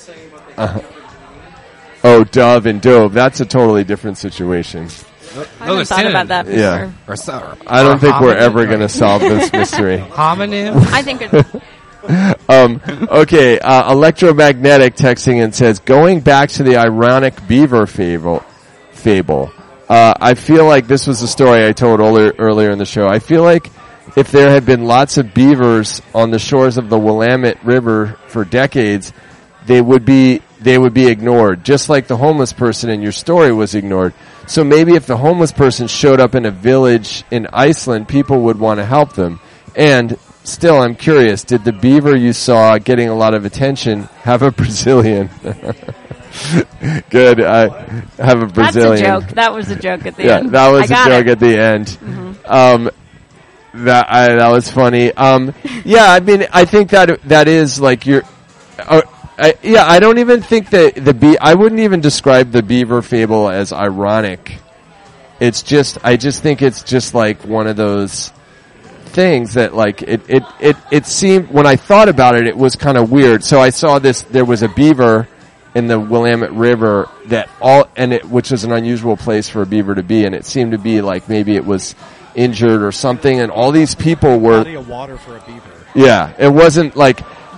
Oh, dove and dove. That's a totally different situation. I haven't are thought about that before. Yeah. Or, so- I don't or think we're homonym? ever going to solve this mystery. Homonym? I think it's. Um, okay, uh, electromagnetic texting and says, going back to the ironic beaver fable, fable. Uh, I feel like this was a story I told earlier, earlier in the show. I feel like if there had been lots of beavers on the shores of the Willamette River for decades, they would be they would be ignored, just like the homeless person in your story was ignored. So maybe if the homeless person showed up in a village in Iceland, people would want to help them. And still, I'm curious, did the beaver you saw getting a lot of attention have a Brazilian? Good, I have a That's Brazilian. a joke. That was a joke at the Yeah, end. that was I a got joke it. at the end. Mm-hmm. Um, that I, that was funny. Um, yeah, I mean, I think that that is like your. Uh, I, yeah, I don't even think that the be. I wouldn't even describe the beaver fable as ironic. It's just, I just think it's just like one of those things that like it it it it seemed when I thought about it, it was kind of weird. So I saw this. There was a beaver in the Willamette River that all and it which is an unusual place for a beaver to be, and it seemed to be like maybe it was injured or something, and all these people were Body of water for a beaver. yeah, it wasn't like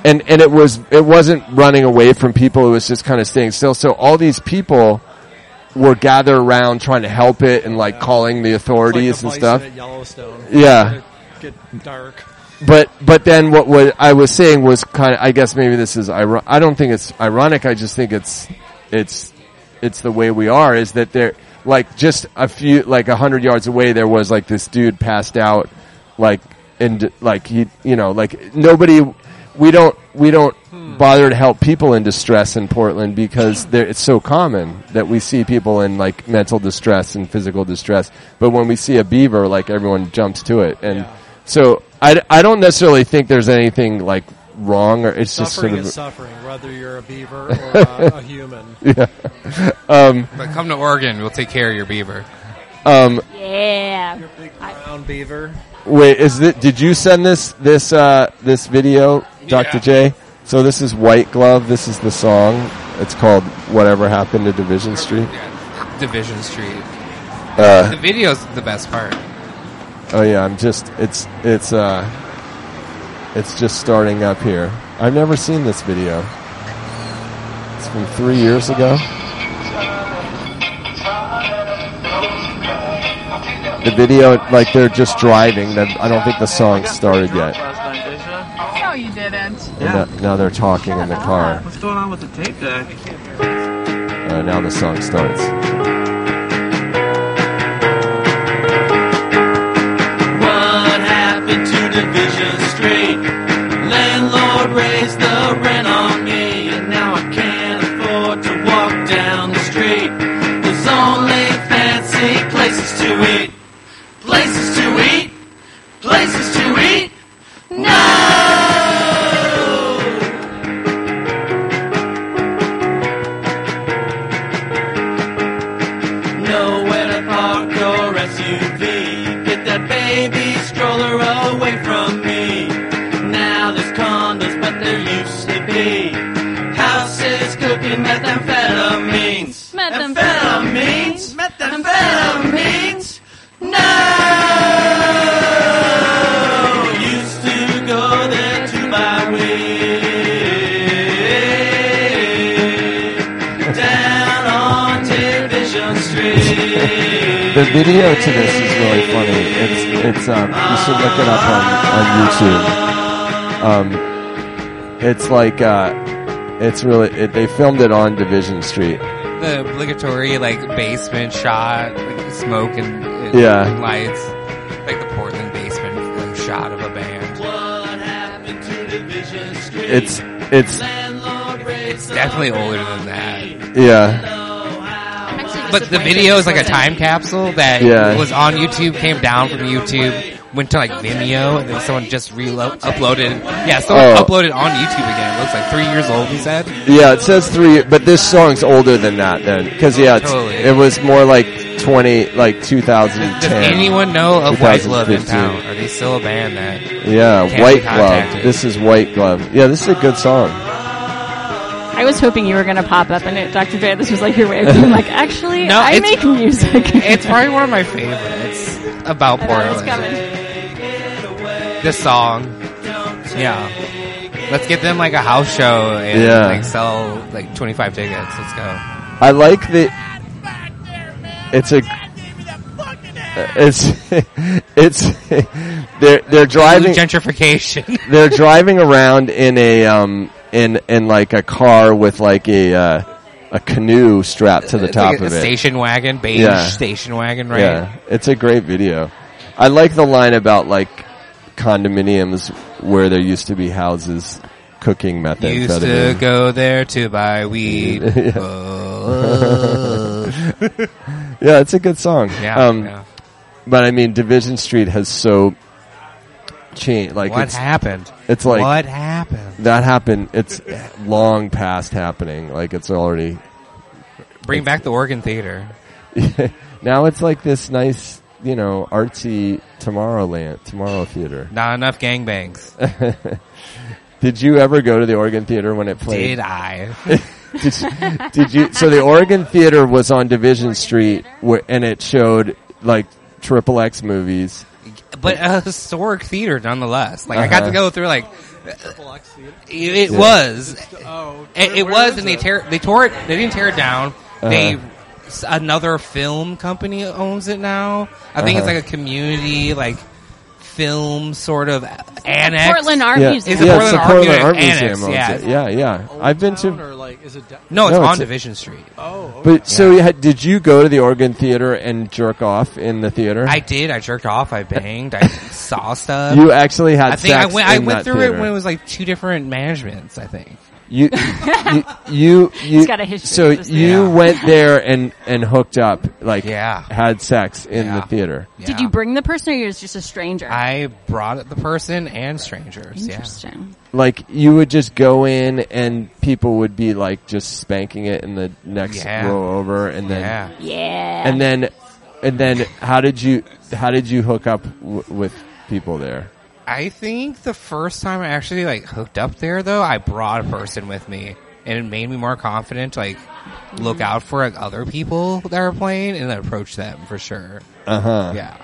and and it was it wasn't running away from people. It was just kind of staying still. So all these people were gathered around trying to help it and like calling the authorities like and stuff. At Yellowstone. Yeah. Get dark. But but then what, what I was saying was kind of, I guess maybe this is ironic. I don't think it's ironic. I just think it's it's it's the way we are. Is that there like just a few like a hundred yards away there was like this dude passed out like and like he you know like nobody we don't we don't bother to help people in distress in Portland because it's so common that we see people in like mental distress and physical distress. But when we see a beaver, like everyone jumps to it and. Yeah. So I, I don't necessarily think there's anything like wrong or it's suffering just sort of is suffering, whether you're a beaver or a, a human. Yeah. Um, But come to Oregon, we'll take care of your beaver. um, Yeah. Your big brown beaver. wait, is it? Did you send this this uh, this video, Doctor Yeah. J? So this is White Glove. This is the song. It's called "Whatever Happened to Division Street." Yeah, Division Street. Uh, The video's the best part. oh yeah, I'm just it's it's uh it's just starting up here. I've never seen this video. It's from three years ago. The video, like they're just driving. That I don't think the song started yet. No, you didn't. And now, now they're talking in the car. What's going on with the tape deck? Uh, now the song starts. What happened to Division Street? Landlord raised the rent on me, and now I can't afford to walk down the street. There's only fancy places to eat. Places to eat? Places to eat? No! Nowhere to park your S U V. Get that baby stroller away from me. Now there's condos, but there used to be houses cooking methamphetamines. Methamphetamines. Methamphetamines. No! Used to go there to buy weed. Down on Division Street. The video to this is really funny. It's it's um you should look it up on on YouTube. Um, it's like uh, it's really it, they filmed it on Division Street. The obligatory like basement shot, like smoke and, and Yeah. lights, like the Portland basement like shot of a band. What happened to Division Street? It's it's Landlord raised the Definitely older than that. yeah. But the video is like a time capsule that Yeah. was on YouTube, came down from YouTube, went to like Vimeo, and then someone just reload uploaded. Yeah, someone Oh. uploaded on YouTube again. It looks like three years old. He said. Yeah, it says three, but this song's older than that then, because yeah, it's, Totally. it was more like twenty, like two thousand ten. Does anyone know of White Glove in twenty town? fifteen. Are they still a band that? Yeah, Can't White be contacted. Glove. This is White Glove. Yeah, this is a good song. I was hoping you were going to pop up and it, Doctor J, this was like your way of being like, actually, No, I it's- make music. It's probably one of my favorites about I thought it was Portland. coming. This song. Yeah. Let's get them like a house show and Yeah. like sell like twenty-five tickets. Let's go. I like the. It's a. It's it's they're they're driving Gentrification. they're driving around in a um in in like a car with like a uh, a canoe strapped to the It's top like a, of a it. station wagon, beige Yeah. station wagon, right? Yeah, it's a great video. I like the line about like condominiums where there used to be houses cooking methamphetamine. Used to go there to buy weed. Yeah. Oh. Yeah, it's a good song. Yeah, um, yeah. But I mean, Division Street has so changed. Like What it's happened? it's like what happened? that happened. It's long past happening. Like it's already Bring back the Oregon Theater. now. It's like this nice, you know, artsy Tomorrowland, Tomorrow Theater. Not enough gangbangs. Did you ever go to the Oregon Theater when it played? Did I? did, did you? So the Oregon Theater was on Division Street, where, and it showed like triple X movies. But a historic theater nonetheless. Like I got Uh-huh. to go through like Triple X Theater? It, it was. Oh, It, it where was, is and they it? tear they tore it. They didn't tear it down. Uh-huh. They s- another film company owns it now. I think it's Uh-huh. like a community like film sort of annex. Portland Art yeah, Museum. It's a yeah, Portland it's Art Portland Museum Art annex, Museum owns yeah. it. Yeah, yeah. Old I've been Town, to. or like, is it? Da- No, it's No, on it's a- Division Street. oh, okay. But so, you had, did you go to the Oregon Theater and jerk off in the theater? I did. I jerked off. I banged. I saw stuff. you actually had I think sex I went. I in went that through theater. it when it was like two different managements. I think. You, you, you, you He's got a history so with this you theater. went there and and hooked up, like, Yeah. had sex in Yeah. the theater. Did Yeah. you bring the person, or you was just a stranger? I brought the person and strangers. Yeah. Interesting. Like, you would just go in and people would be like just spanking it in the next Yeah. row over, and then Yeah. Yeah. and then and then how did you how did you hook up w- with people there? I think the first time I actually like hooked up there, though, I brought a person with me, and it made me more confident to like look out for like other people that were playing and approach them for sure. Uh huh. Yeah,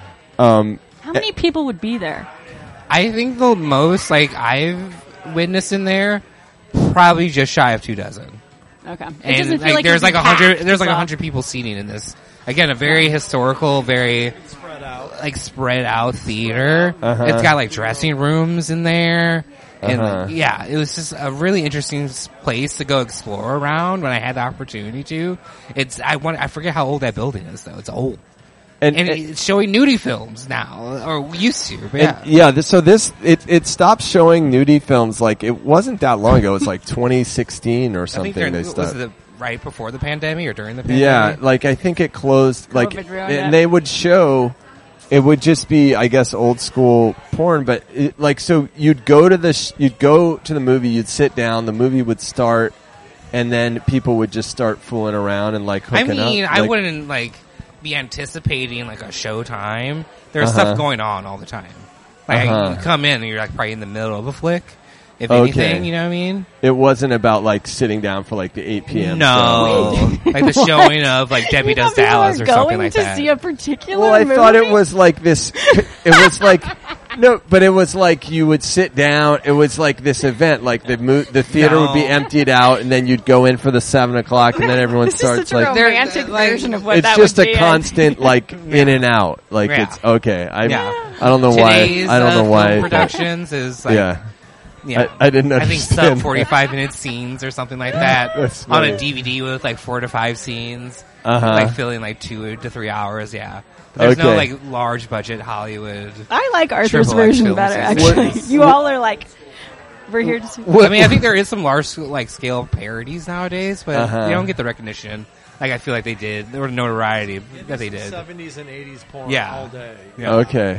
Um. How many people would be there? I think the most like I've witnessed in there, probably just shy of two dozen. Okay. It And doesn't feel like, like there's it'd like be a hundred, packed there's like a as well. hundred people seating in this. Again, a very historical, very Spread out. like spread out theater. Uh-huh. It's got like dressing rooms in there. And Uh-huh. like, yeah, it was just a really interesting s- place to go explore around when I had the opportunity to. It's, I want, I forget how old that building is though. It's old. And, And and- it's showing nudie films now, or used to, but And, yeah. yeah, this, so this it it stopped showing nudie films, like, it wasn't that long ago. It was like twenty sixteen or I something. think They there, stopped. was it right before the pandemic or during the pandemic? Yeah, like, I think it closed. Like, COVID ruined and it. they would show. It would just be, I guess, old school porn. But it, like, so you'd go to the sh- you'd go to the movie. You'd sit down. The movie would start, and then people would just start fooling around and like I hooking up. mean, I Like, wouldn't like be anticipating like a showtime. There's Uh-huh. stuff going on all the time. Like Uh-huh. you come in and you're like probably in the middle of a flick. If Okay. anything, you know what I mean? It wasn't about like sitting down for like the eight p.m. No, show. like the showing of like Debbie You Does thought people Dallas were or something going like to that. see a particular Well, I movie? thought it was like this. It was like no, but it was like you would sit down. It was like this event. Like the mo- the theater would be No. emptied out, and then you'd go in for the seven o'clock, and then everyone This is starts such a like. There- romantic like, version of what It's that just would a be. constant like in and out. Like Yeah. it's okay. I Yeah. I don't know Today's, why. I don't uh, know why. film productions is like yeah, yeah. I, I didn't I think understand. sub forty-five minute scenes or something like that That's on funny. a D V D with like four to five scenes, Uh-huh. like filling like two to three hours. Yeah, there's no Okay. like large budget Hollywood. I like Arthur's Triple X version films better, is- actually. What- You all are like, we're here to see. I mean, I think there is some large like scale parodies nowadays, but Uh-huh. they don't get the recognition like I feel like they did, or the notoriety that they did. seventies and eighties porn Yeah. all day. Yeah. Okay.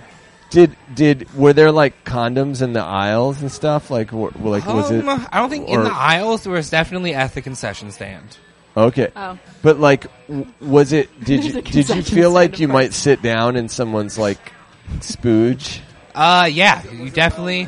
Did did were there like condoms in the aisles and stuff? Like were, like was it? Um, I don't think in or- the aisles there was definitely at the concession stand. Okay. Oh. But like, w- was it? Did There's you a did you concession feel like stand you in might front. sit down in someone's like spooge? Uh, yeah, you definitely.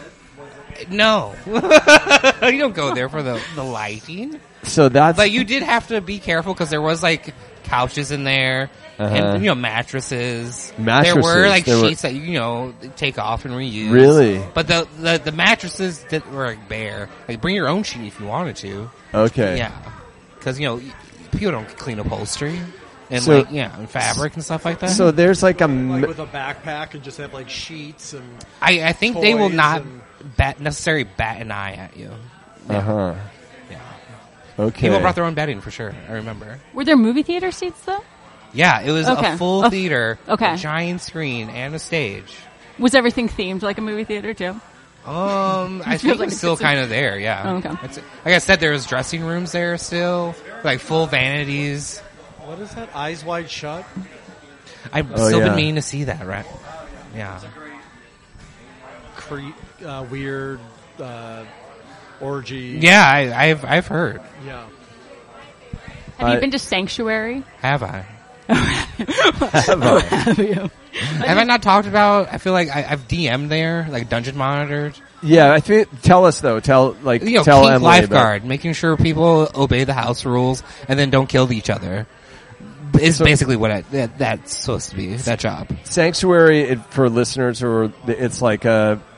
No, you don't go there for the the lighting. So that's But you did have to be careful because there was like couches in there Uh-huh. and you know mattresses. There Mattresses, were like there were- sheets that you know take off and reuse. Really? But the the, the mattresses that were like bare. Like bring your own sheet if you wanted to. okay. Yeah, because you know people don't clean upholstery and So- like yeah and fabric and stuff like that. So there's like a Like m- with a backpack and just have like sheets and I, I think they will toys not and- bat necessarily bat an eye at you. uh huh. Yeah. Okay. People brought their own bedding for sure. I remember. Were there movie theater seats, though? Yeah, it was Okay. a full Oh, theater, okay. a giant screen, and a stage. Was everything themed like a movie theater, too? Um, I feels think like it's it still fits in. kind of there. Yeah. Oh, okay. It's, like I said, there was dressing rooms there still, like full vanities. what is that? Eyes Wide Shut. I've Oh, still yeah. been meaning to see that. Right? Yeah. Cre- uh, weird uh, orgy. Yeah, I, I've I've heard. Yeah. Have I- you been to Sanctuary? Have I? Have you? Have I not talked about? I feel like I, I've D M'd there, like dungeon monitored. Yeah, I think. Tell us though. Tell like You know, tell keep Emily about- lifeguard, making sure people obey the house rules and then don't kill each other. Is So- basically what I, that, that's supposed to be that job. Sanctuary it, for listeners, or it's like a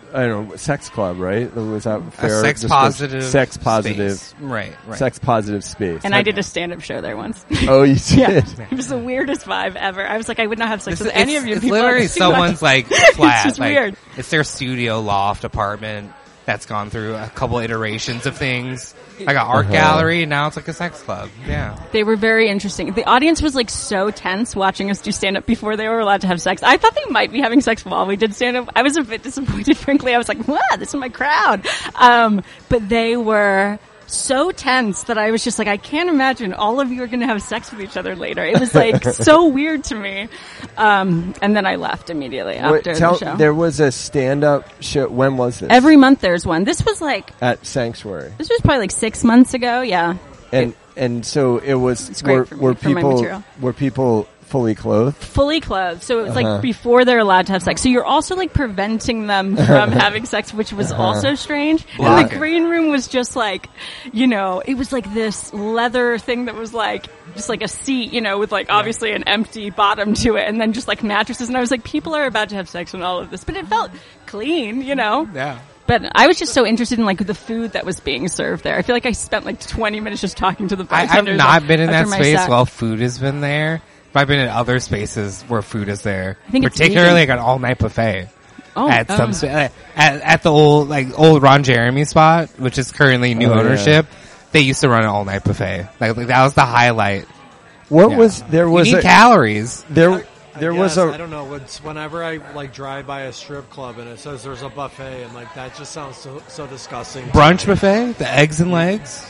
I don't know, sex club, right? Was that A fair? sex description? positive. Sex positive. space. Right. Right. Sex positive space. And I did a stand-up show there once. Oh, you did? Yeah. It was the weirdest vibe ever. I was like, I would not have sex This with is- any it's, of you it's people. literally It's too much. someone's like flat. just like, weird. It's their studio loft apartment that's gone through a couple iterations of things, like an art Uh-huh. gallery, and now it's like a sex club. Yeah. They were very interesting. The audience was like so tense watching us do stand-up before they were allowed to have sex. I thought they might be having sex while we did stand-up. I was a bit disappointed, frankly. I was like, wow, this is my crowd. Um, but they were so tense that I was just like, I can't imagine all of you are going to have sex with each other later. It was like so weird to me. Um, and then I left immediately Wait, after tell- the show. There was a stand-up show. When was this? Every month there's one. This was like, At Sanctuary. this was probably like six months ago. Yeah. And and so it was. It's great were, for me, were for my people material. were people fully clothed? Fully clothed. So it was Uh-huh. like before they're allowed to have sex. So you're also like preventing them from having sex, which was Uh-huh. also strange. And Block the it. green room was just like, you know, it was like this leather thing that was like, just like a seat, you know, with like obviously an empty bottom to it and then just like mattresses. And I was like, people are about to have sex and all of this, but it felt clean, you know? Yeah. But I was just so interested in like the food that was being served there. I feel like I spent like twenty minutes just talking to the I, I've bartenders. not been in that after my space set. while food has been there. But I've been in other spaces where food is there. I think it's particularly vegan. like an all night buffet. Oh, at some oh. spa- at, at the old like old Ron Jeremy spot, which is currently new Oh, yeah. ownership. They used to run an all night buffet. Like, like that was the highlight. What Yeah. was there You was need a, calories. there I there guess, was I a don't know. It's whenever I like drive by a strip club and it says there's a buffet, and like that just sounds so so disgusting. Brunch buffet, the eggs and legs.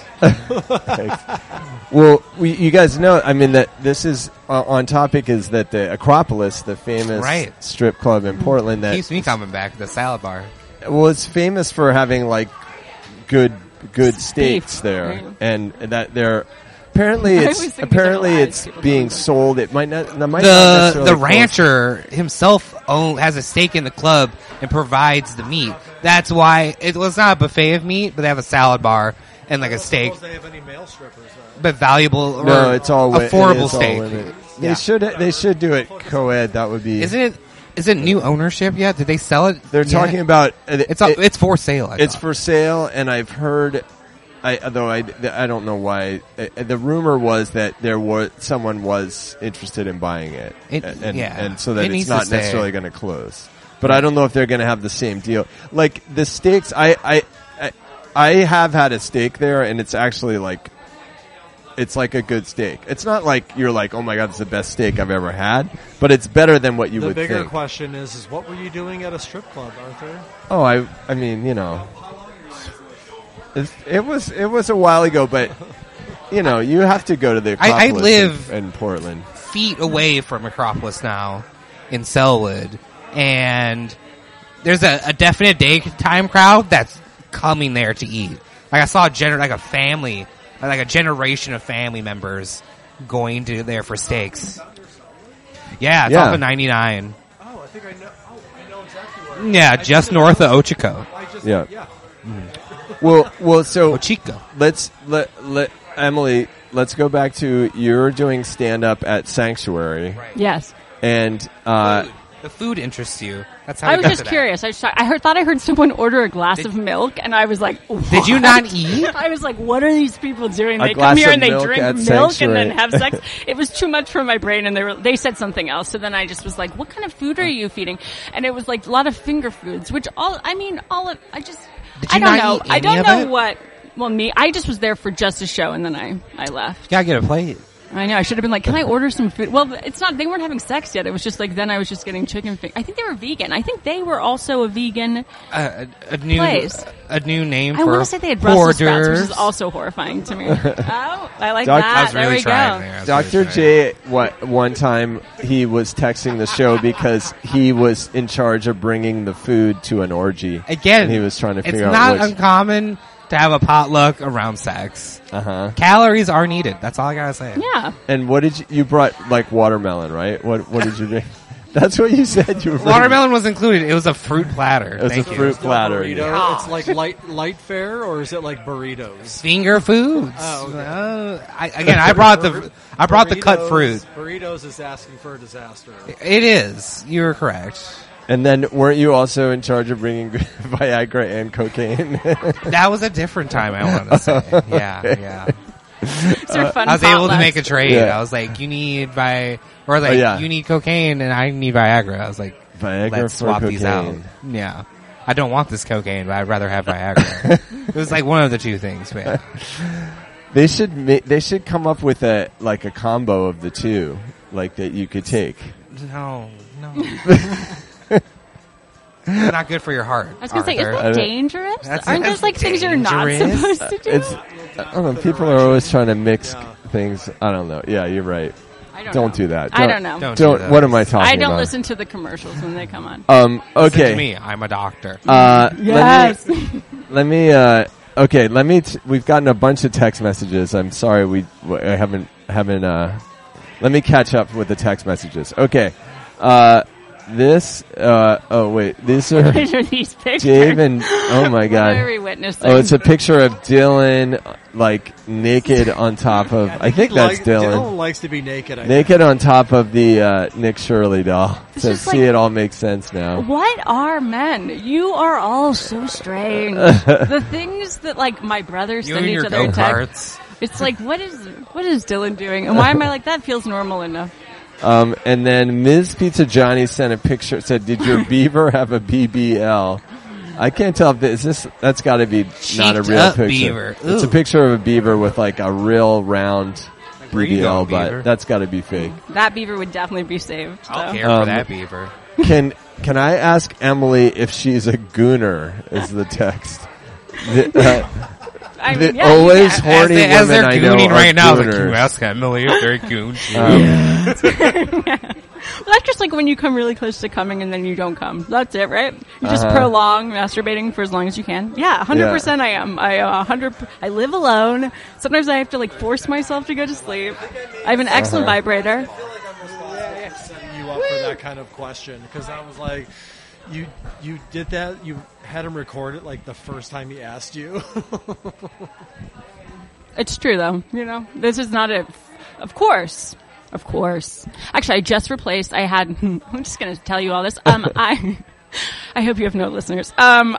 well we, you guys know I mean that this is uh, on topic is that the Acropolis, the famous Right. strip club in Portland that Keeps me coming back to the salad bar. was famous for having like good good steaks Beef, there, right. and that they're apparently I it's always think apparently these are lies. it's People being don't know. sold. It might not. That might not The necessarily the close. rancher himself own, has a stake in the club and provides the meat. That's why it was not a buffet of meat, but they have a salad bar and like I a don't steak, suppose they have any male strippers. Though. but valuable. No, or it's all wi- affordable it is all steak. women. Yeah. They should they should do it co-ed. That would be. Isn't it? Is it new ownership yet? Did they sell it? They're yet? talking about uh, It's it- it's for sale. I It's thought. for sale, and I've heard. I, though I, I don't know why. Uh, the rumor was that there was someone was interested in buying it, It- and yeah. and so that It it's needs to not stay. necessarily going to close. But I don't know if they're going to have the same deal. Like the steaks, I, I I I have had a steak there, and it's actually like it's like a good steak. It's not like you're like, oh my god, it's the best steak I've ever had, but it's better than what you The would bigger think. question is, is what were you doing at a strip club, Arthur? Oh, I I mean, you know, it's, it was it was a while ago, but you know, you have to go to the I- I Acropolis live- in, in Portland. feet away from Acropolis now in Selwood, and there's a, a definite daytime crowd that's coming there to eat. Like I saw a gener- like a family, like a generation of family members going to there for steaks. Yeah, it's Yeah. off of ninety-nine. Oh, I think I know. Oh, I know exactly where. Yeah, I just did- north of Ochico. I just, Yeah. yeah. Well, well, so Ochico. let's let let Emily. Let's go back to you're doing stand up at Sanctuary, Yes. and uh, Food. The food interests you. That's how I we was got just to that. curious. I, just, I heard, thought I heard someone order a glass Did- of milk, and I was like, Did you "What?" not eat? I was like, what are these people doing? A They glass come here of and they milk drink at milk Sanctuary. and then have sex. It was too much for my brain, and they were they said something else. So then I just was like, what kind of food are you feeding? And it was like a lot of finger foods, which all I mean, all of I just Did I you don't not know. eat I any don't of know it? what. Well, me, I just was there for just a show, and then I I left. You gotta get a plate. I know. I should have been like, can I order some food? Well, it's not, they weren't having sex yet. It was just like, then I was just getting chicken fingers. I think they were vegan. I think they were also a vegan. Uh, a, a new Place. a new name I for want to say they had Brussels hors sprouts, which d'oeuvres. is also horrifying to me. Oh, I like Doc- that. I was there really we trying go. there. I was Doctor really trying. J, what one time he was texting the show because he was in charge of bringing the food to an orgy. Again, and he was trying to it's figure not out which. uncommon to have a potluck around sex. Uh huh. Calories are needed. That's all I gotta say. Yeah. And what did you, you brought like watermelon, right? What what did you bring? That's what you said you were bringing. Watermelon was included. It was a fruit platter. It was Thank a you. fruit It's not platter. burrito. yeah. It's like light light fare, or is it like burritos? Finger foods. Oh, okay. Uh, I, again, I brought the I brought the cut Burritos- fruit. Burritos is asking for a disaster. It is. You're correct. And then weren't you also in charge of bringing Viagra and cocaine? That was a different time, I want to say. Yeah, Okay. yeah. It's your fun I was able to potluck. make a trade. Yeah. I was like, you need Vi, or like, Oh, yeah. you need cocaine and I need Viagra. I was like, Viagra let's for swap these out. cocaine. Yeah. I don't want this cocaine, but I'd rather have Viagra. It was like one of the two things, man. They should ma- they should come up with a like a combo of the two, like that you could take. No, no. Not good for your heart. I was going to say, is Arthur. that dangerous? That's- Aren't that's those like things you're not dangerous. supposed to do? It's I don't know. People are always trying to mix things. I don't know. Yeah, you're right. I don't, Don't know. do that. I don't know. Don't do Don't. that. What am I talking I don't about? listen to the commercials when they come on. Um. Listen Okay. to me. I'm a doctor. Uh, Yes. Let me. Let me uh, okay. Let me. T- we've gotten a bunch of text messages. I'm sorry. We. I haven't. Haven't. Uh. Let me catch up with the text messages. Okay. Uh. This. Uh. Oh wait. These are These are these pictures. Dave and. Oh my What are God. we witnessing? Oh, it's a picture of Dylan, like naked on top of. I think that's Dylan. Dylan likes to be naked. I Naked on top of the uh, Nick Shirley doll. It's So just see, like- it all makes sense now. What are men? You are all so strange. The things that like my brothers You send and each your other in go-karts. text. It's like, what is what is Dylan doing? And why am I like that? Feels normal enough. Um, and then Miz Pizza Johnny sent a picture. Said, "Did your beaver have a B B L?" I can't tell if this, is this that's got to be not a Cheeked real up picture. beaver. It's a Ooh. picture of a beaver with like a real round B Where you B L, going, but beaver? that's got to be fake. That beaver would definitely be saved. I'll so. care Um, for that beaver. Can can I ask Emily if she's a gooner? Is the text. The, uh, I the mean, yeah, always yeah. As, horny they, as women they're I know gooning are right now, like, gooners. can you ask Emily if they're goon? Um, Well, that's just like when you come really close to coming and then you don't come. That's it, right? You just Uh-huh. prolong masturbating for as long as you can. Yeah, one hundred percent I am. I uh, one hundred I live alone. Sometimes I have to like force myself to go to sleep. I have an excellent Uh-huh. vibrator. setting you up for that kind of question because I was like, you you did that. You had him record it like the first time he asked you. It's true though. You know, this is not a. Of course, of course. Actually, I just replaced. I had. I'm just going to tell you all this. Um, I. I hope you have no listeners. Um,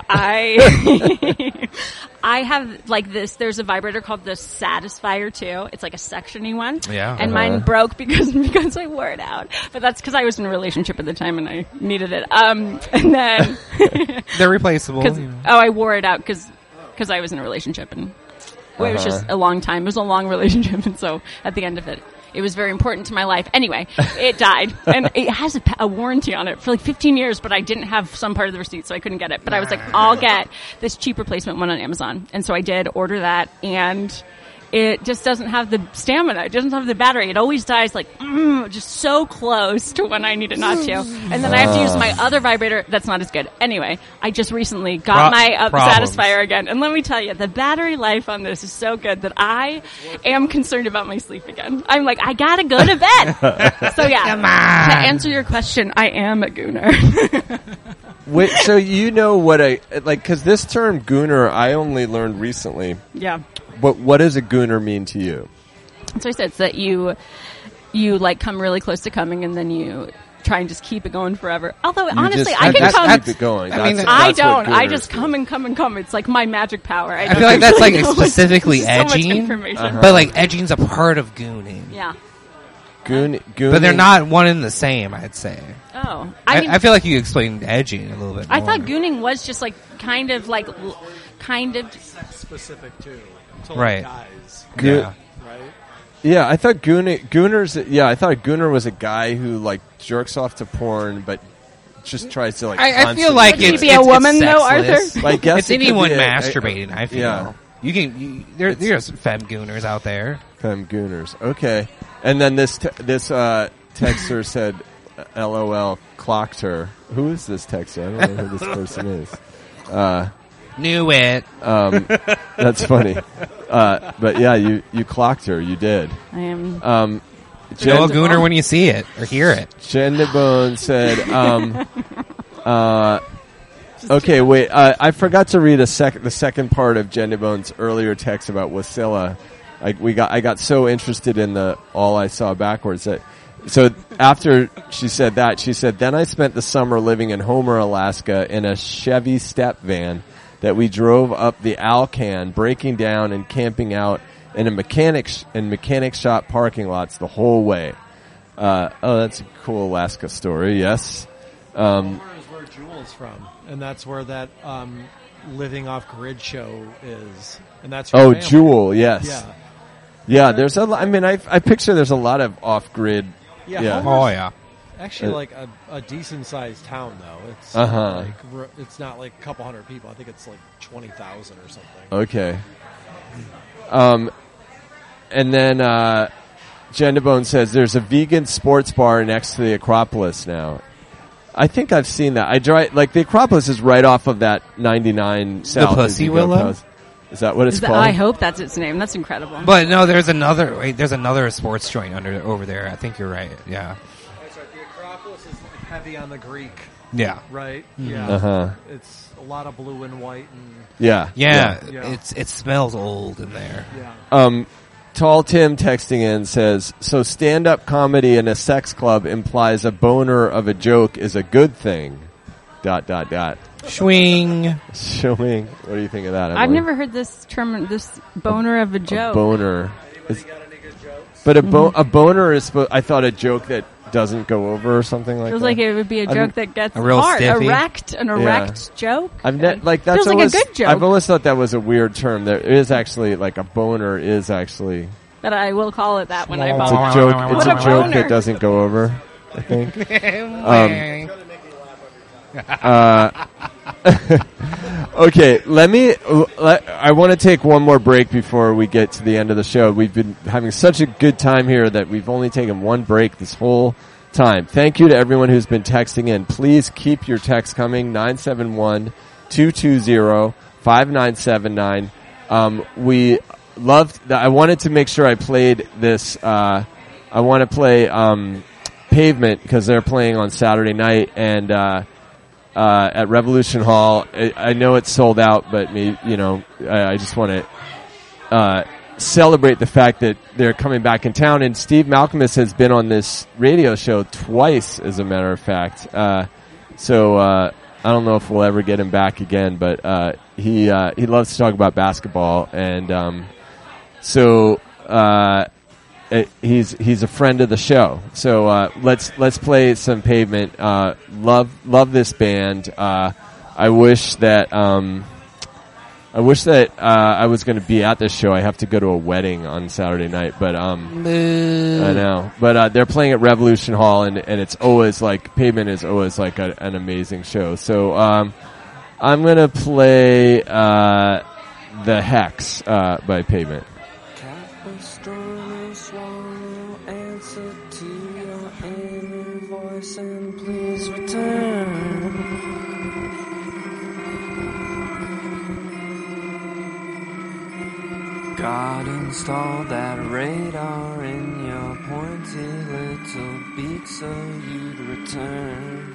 I. I have like this. There's a vibrator called the Satisfier two. It's like a sectiony one. Yeah. And Uh-huh. mine broke because because I wore it out. But that's because I was in a relationship at the time and I needed it. Um, and then. They're replaceable. 'Cause- you know. oh, I wore it out because because I was in a relationship and well, it was just a long time. It was a long relationship, and so at the end of it, it was very important to my life. Anyway, it died, and it has a, a warranty on it for like fifteen years. But I didn't have some part of the receipt, so I couldn't get it. But I was like, I'll get this cheap replacement one on Amazon, and so I did order that, and it just doesn't have the stamina. It doesn't have the battery. It always dies like mm, just so close to when I need it not to. And then I have to use my other vibrator that's not as good. Anyway, I just recently got Pro- my uh, problems. Satisfier again. And let me tell you, the battery life on this is so good that I am concerned about my sleep again. I'm like, I gotta go to bed. So yeah, Come on. to answer your question, I am a gooner. Wait, so you know what I like? Because this term "gooner" I only learned recently. yeah. But what does a gooner mean to you? So I said it's that you, you like come really close to coming and then you try and just keep it going forever. Although You honestly, just, I you can just come. keep it going. I mean, That's- I that's what don't. I gooners just do. come and come and come. It's like my magic power. I, I feel like that's like specifically so much edging, information. Uh-huh. but like edging's a part of gooning. Yeah. Goon, gooning. But they're not one and the same, I'd say. Oh, I, I mean, I feel like you explained edging a little bit more. I thought gooning was just like kind of like, l- kind of. Specific too, to Right. like guys, Goo- Yeah. right? Yeah, I thought gooner, gooners. Yeah, I thought a gooner was a guy who like jerks off to porn, but just tries to like. I, I feel constantly like do Would he it's, it. be a it's, woman, it's though, sexless. Arthur? I guess It's it could anyone be a- masturbating, I feel. Yeah. You can, you, there, there's femme gooners out there. Femme gooners. Okay. And then this te- this uh, texter said, "LOL, clocked her." Who is this texter? I don't know who this person is. Uh, Knew it. um, that's funny. Uh, but yeah, you you clocked her. You did. I am. Um, Know a Jen, gooner when you see it or hear it. Jen DeBone said, um, uh, okay, wait, uh, I forgot to read a sec- the second part of Jen DeBone's earlier text about Wasilla. Like we got, I got so interested in the all I saw backwards that So after she said that, she said, then I spent the summer living in Homer, Alaska in a Chevy step van that we drove up the Alcan, breaking down and camping out in a mechanic sh- in mechanic shop parking lots the whole way. Uh, oh, that's a cool Alaska story. Yes. Um, Homer is where Jewel's from, and that's where that um, living off grid show is, and that's her oh, family. Jewel. Yes. Yeah. Yeah. There's a. lo- I mean, I I picture there's a lot of off grid. Yeah. Yeah. Homer's Oh yeah. Actually, Uh, like a, a decent sized town, though. It's Uh-huh. like r- it's not like a couple hundred people. I think it's like twenty thousand or something. Okay. Um, and then uh, Jendabone says there's a vegan sports bar next to the Acropolis now. I think I've seen that. I drive like the Acropolis is right off of that ninety-nine south. as Pussy you go Willow? past- Is that what it's Is that- called? I hope that's its name. That's incredible. But no, there's another. Wait, there's another sports joint under over there. I think you're right. Yeah. That's right. The Acropolis is heavy on the Greek, Yeah. right? Yeah. Uh-huh. It's a lot of blue and white, and Yeah. Yeah. Yeah. It's it smells old in there. yeah. Um, Tall Tim texting in says, so stand-up comedy in a sex club implies a boner of a joke is a good thing. Dot, dot, dot. Schwing. Showing. What do you think of that, I've Emily? never heard this term, this boner of a A joke. boner. Is- but a, bo- a boner is, spo- I thought, a joke that doesn't go over or something like Feels that. like it would be a I've- joke that gets A real hard. stiffy. Erect, an erect joke. I've ne- like that's Feels like always, a good joke. I've always thought that was a weird term. There is actually like a boner is actually But I will call it that when I it's follow. a joke. It's What a a joke boner. that doesn't go over. I think. Um, uh, okay, let me. Let, I want to take one more break before we get to the end of the show. We've been having such a good time here that we've only taken one break this whole time. Thank you to everyone who's been texting in. Please keep your texts coming. nine seven one, two two zero, five nine seven nine. Um, we loved that. I wanted to make sure I played this. Uh, I want to play um, Pavement because they're playing on Saturday night and uh, uh, at Revolution Hall. I, I know it's sold out, but me, you know, I, I just want to uh, celebrate the fact that they're coming back in town. And Steve Malcolmus has been on this radio show twice, as a matter of fact. Uh, so uh, I don't know if we'll ever get him back again, but uh, he uh, he loves to talk about basketball, and um, so. Uh, It, he's he's a friend of the show, so uh, let's let's play some Pavement. Uh, love love this band. Uh, I wish that um, I wish that uh, I was going to be at this show. I have to go to a wedding on Saturday night, but um, I know. But uh, they're playing at Revolution Hall, and and it's always like Pavement is always like a, an amazing show. So um, I'm gonna play uh, the Hex uh, by Pavement. Answer to your inner voice and please return. God installed that radar in your pointy little beak so you'd return.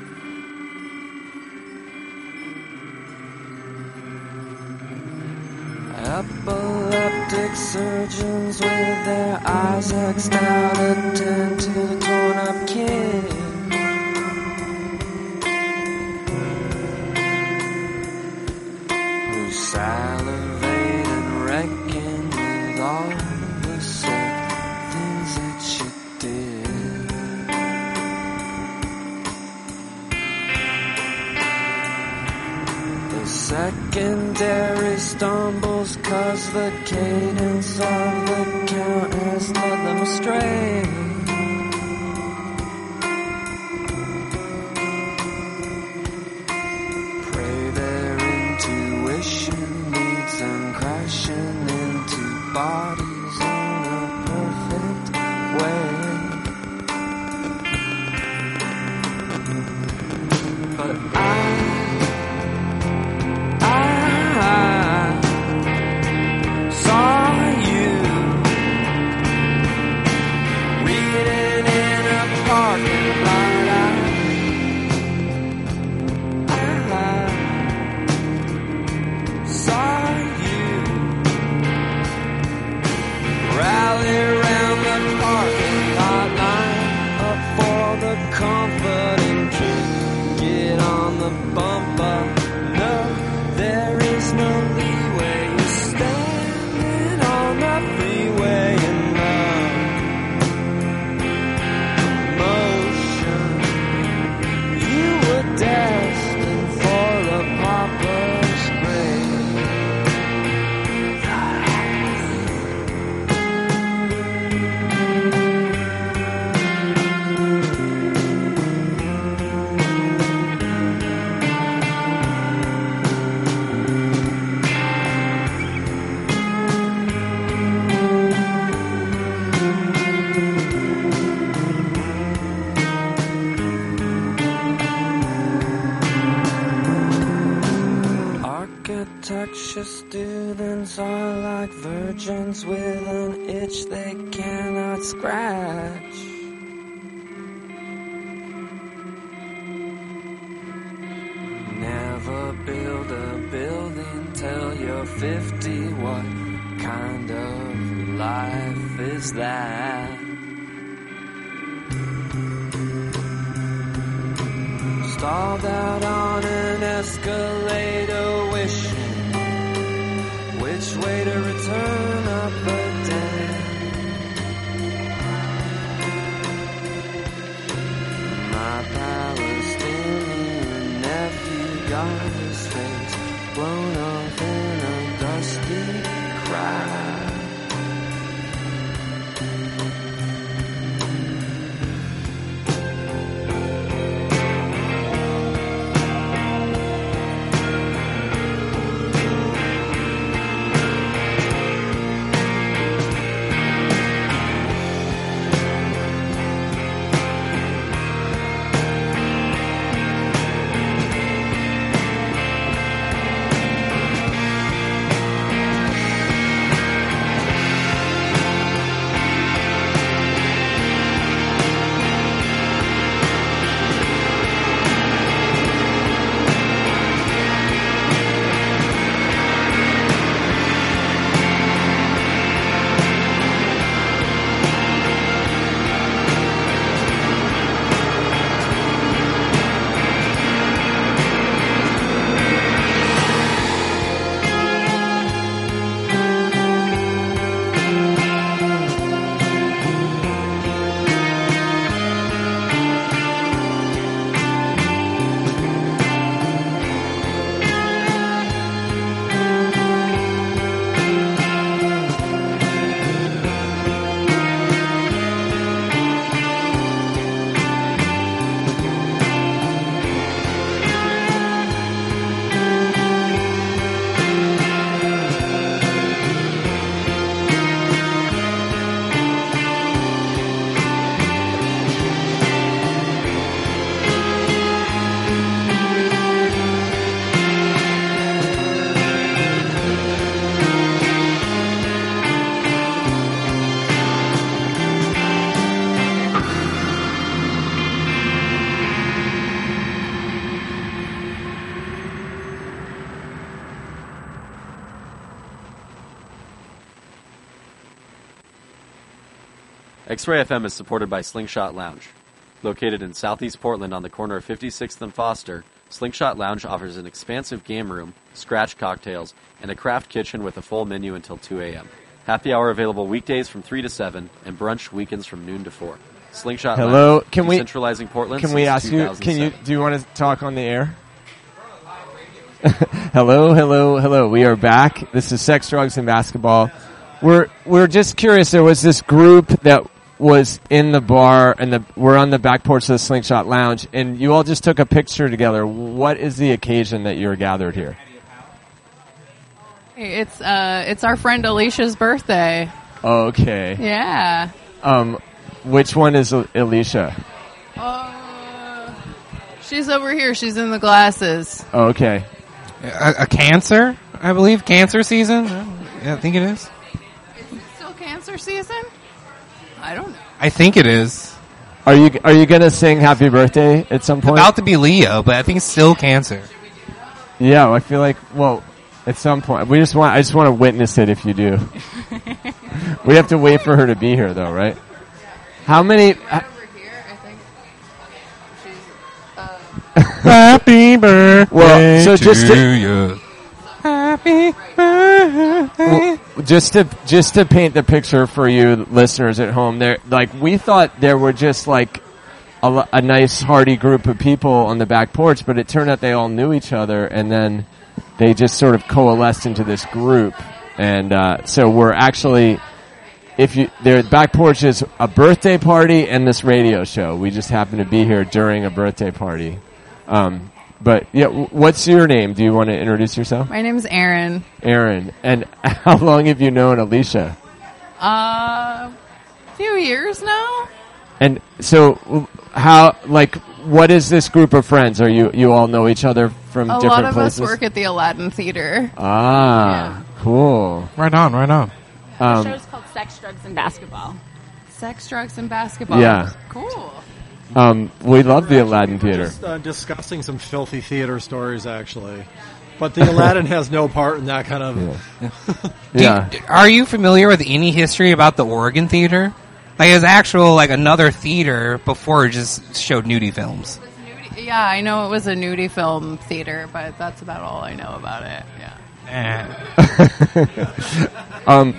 Epileptic surgeons with their eyes X'd out attend to the torn-up kid. Who salivate and reckon with all the sick things that she did. The secondary stumbles cause the cadence of the count has led them astray. Pray their intuition leads them crashing into bodies in a perfect way. But I I saw you reading in a parking lot. I, I saw you students are like virgins with an itch they cannot scratch. Never build a building till you're fifty. What kind of life is that? Stalled out on an escalator, wishing which way to return up again. My Palestinian nephew got his face blown off in a dusty crack. X-Ray F M is supported by Slingshot Lounge. Located in southeast Portland on the corner of fifty-sixth and Foster, Slingshot Lounge offers an expansive game room, scratch cocktails, and a craft kitchen with a full menu until two a.m. Happy hour available weekdays from three to seven, and brunch weekends from noon to four. Slingshot Hello, Lounge, can we decentralizing Portland Can we since ask you? Can you? two thousand seven. Do you want to talk on the air? hello, hello, hello. We are back. This is Sex, Drugs, and Basketball. We're we're just curious. There was this group that was in the bar, and the we're on the back porch of the Slingshot Lounge, and you all just took a picture together. What is the occasion that you're gathered here? It's uh, it's our friend Alicia's birthday. Okay. Yeah. Um, which one is Al- Alicia? Uh, she's over here. She's in the glasses. Okay. A, a cancer, I believe, cancer season. Yeah, I think it is. Is it still cancer season? I don't know. I think it is. Are you are you gonna sing Happy Birthday at some point? About to be Leo, but I think it's still cancer. Yeah, I feel like well, at some point we just want I just want to witness it if you do. We have to wait for her to be here though, right? How many? Right over here, I think. She's. Uh, Happy birthday Well, so to just to, you. Happy birthday. well, just to just to paint the picture for you listeners at home, there like we thought there were just like a, lo- a nice hearty group of people on the back porch, but it turned out they all knew each other, and then they just sort of coalesced into this group, and uh, so we're actually. If you, their back porch is a birthday party and this radio show. We just happen to be here during a birthday party. Um, but yeah, w- what's your name? Do you want to introduce yourself? my name's Erin. Aaron. And how long have you known Alicia? Uh, a few years now. And so how, like, what is this group of friends? Are you, you all know each other from A different lot of places? us work at the Aladdin Theater. Ah, cool. Right on, right on. The Um, show's called Sex, Drugs, and Basketball. Sex, drugs, and basketball. Yeah. Cool. um, we love the Aladdin Theater. Just uh, discussing some filthy theater stories, actually. But the Aladdin has no part in that kind of. Do Yeah. you- are you familiar with any history about the Oregon Theater? Like, it was actual, like, another theater before it just showed nudie films. Yeah, I know it was a nudie film theater, but that's about all I know about it. Yeah. um,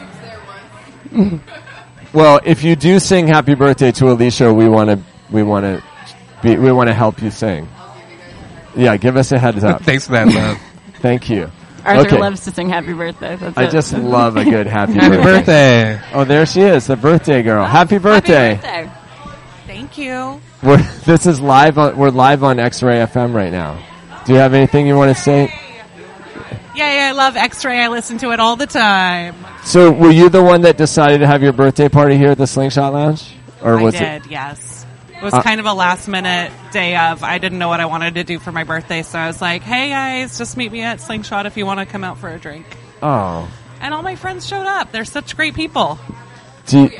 well, if you do sing "Happy Birthday" to Alicia, we want to we want to be we want to help you sing. Yeah, give us a heads up. Thanks for that, love. Thank you. Arthur Okay. loves to sing Happy Birthday. That's I it. just love a good happy, Happy birthday. birthday. Oh, there she is, the birthday girl. Happy birthday. Happy birthday. Thank you. We're, this is live on, we're live on X-Ray F M right now. Do you have anything you want to say? Yeah, yeah, I love X-Ray. I listen to it all the time. So, were you the one that decided to have your birthday party here at the Slingshot Lounge? Or was I it? did, yes. It was Uh, kind of a last minute day of. I didn't know what I wanted to do for my birthday, so I was like, hey guys, just meet me at Slingshot if you want to come out for a drink. Oh. And all my friends showed up. They're such great people. Do you,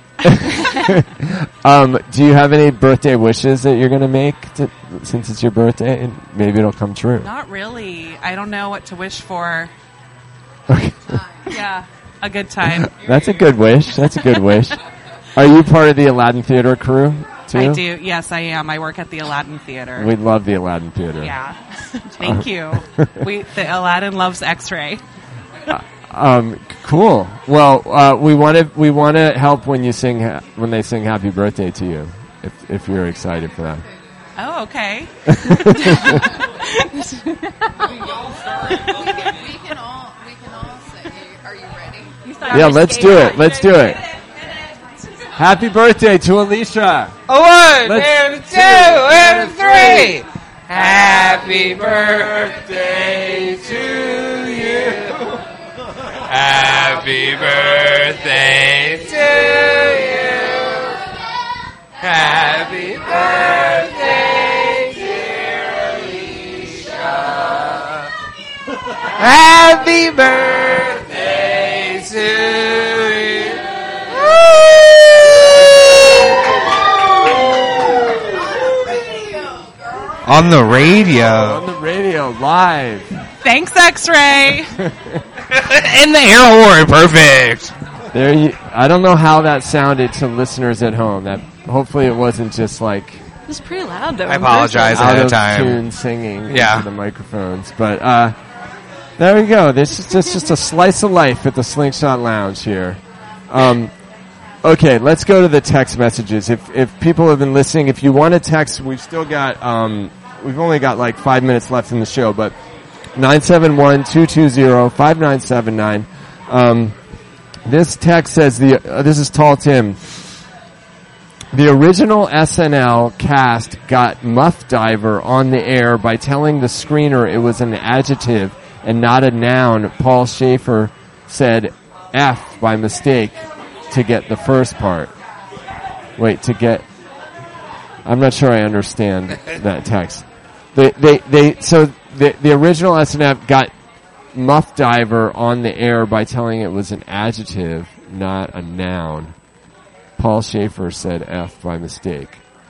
um, do you have any birthday wishes that you're going to make to, since it's your birthday? And maybe it'll come true. Not really. I don't know what to wish for. Okay. Yeah, a good time. That's a good wish. That's a good wish. Are you part of the Aladdin Theater crew, too? I do. Yes, I am. I work at the Aladdin Theater. We love the Aladdin Theater. Yeah. Thank you. We the Aladdin loves X-Ray. Um, cool. Well, uh, we want to we want to help when you sing ha- when they sing Happy Birthday to you, if if you're excited for that. Oh, okay. we can all we can all say, "Are you ready?" Yeah, let's do it. Let's do it. Happy birthday to Alicia. A one, Let's- and a two, and a three. Happy birthday to you. Happy birthday to you. Happy birthday, dear Alicia. Happy birthday to you. On the radio. On the radio, live. Thanks, X-Ray. And the air horn, perfect. There you. I don't know how that sounded to listeners at home. That hopefully it wasn't just like It was pretty loud, though. I in apologize person. ahead out of of time. tune singing Yeah. into the microphones. But uh, there we go. This is just, just a slice of life at the Slingshot Lounge here. Um, okay, let's go to the text messages. If if people have been listening, if you want to text, we've still got um, we've only got like five minutes left in the show, but nine seven one, two two zero, five nine seven nine. Um, this text says the uh, this is Tall Tim. The original S N L cast got Muff Diver on the air by telling the screener it was an adjective and not a noun. Paul Schaefer said F by mistake to get the first part. Wait, to get... I'm not sure I understand that text. They, they, they, so the, the original S N L got Muff Diver on the air by telling it was an adjective, not a noun. Paul Schaefer said F by mistake.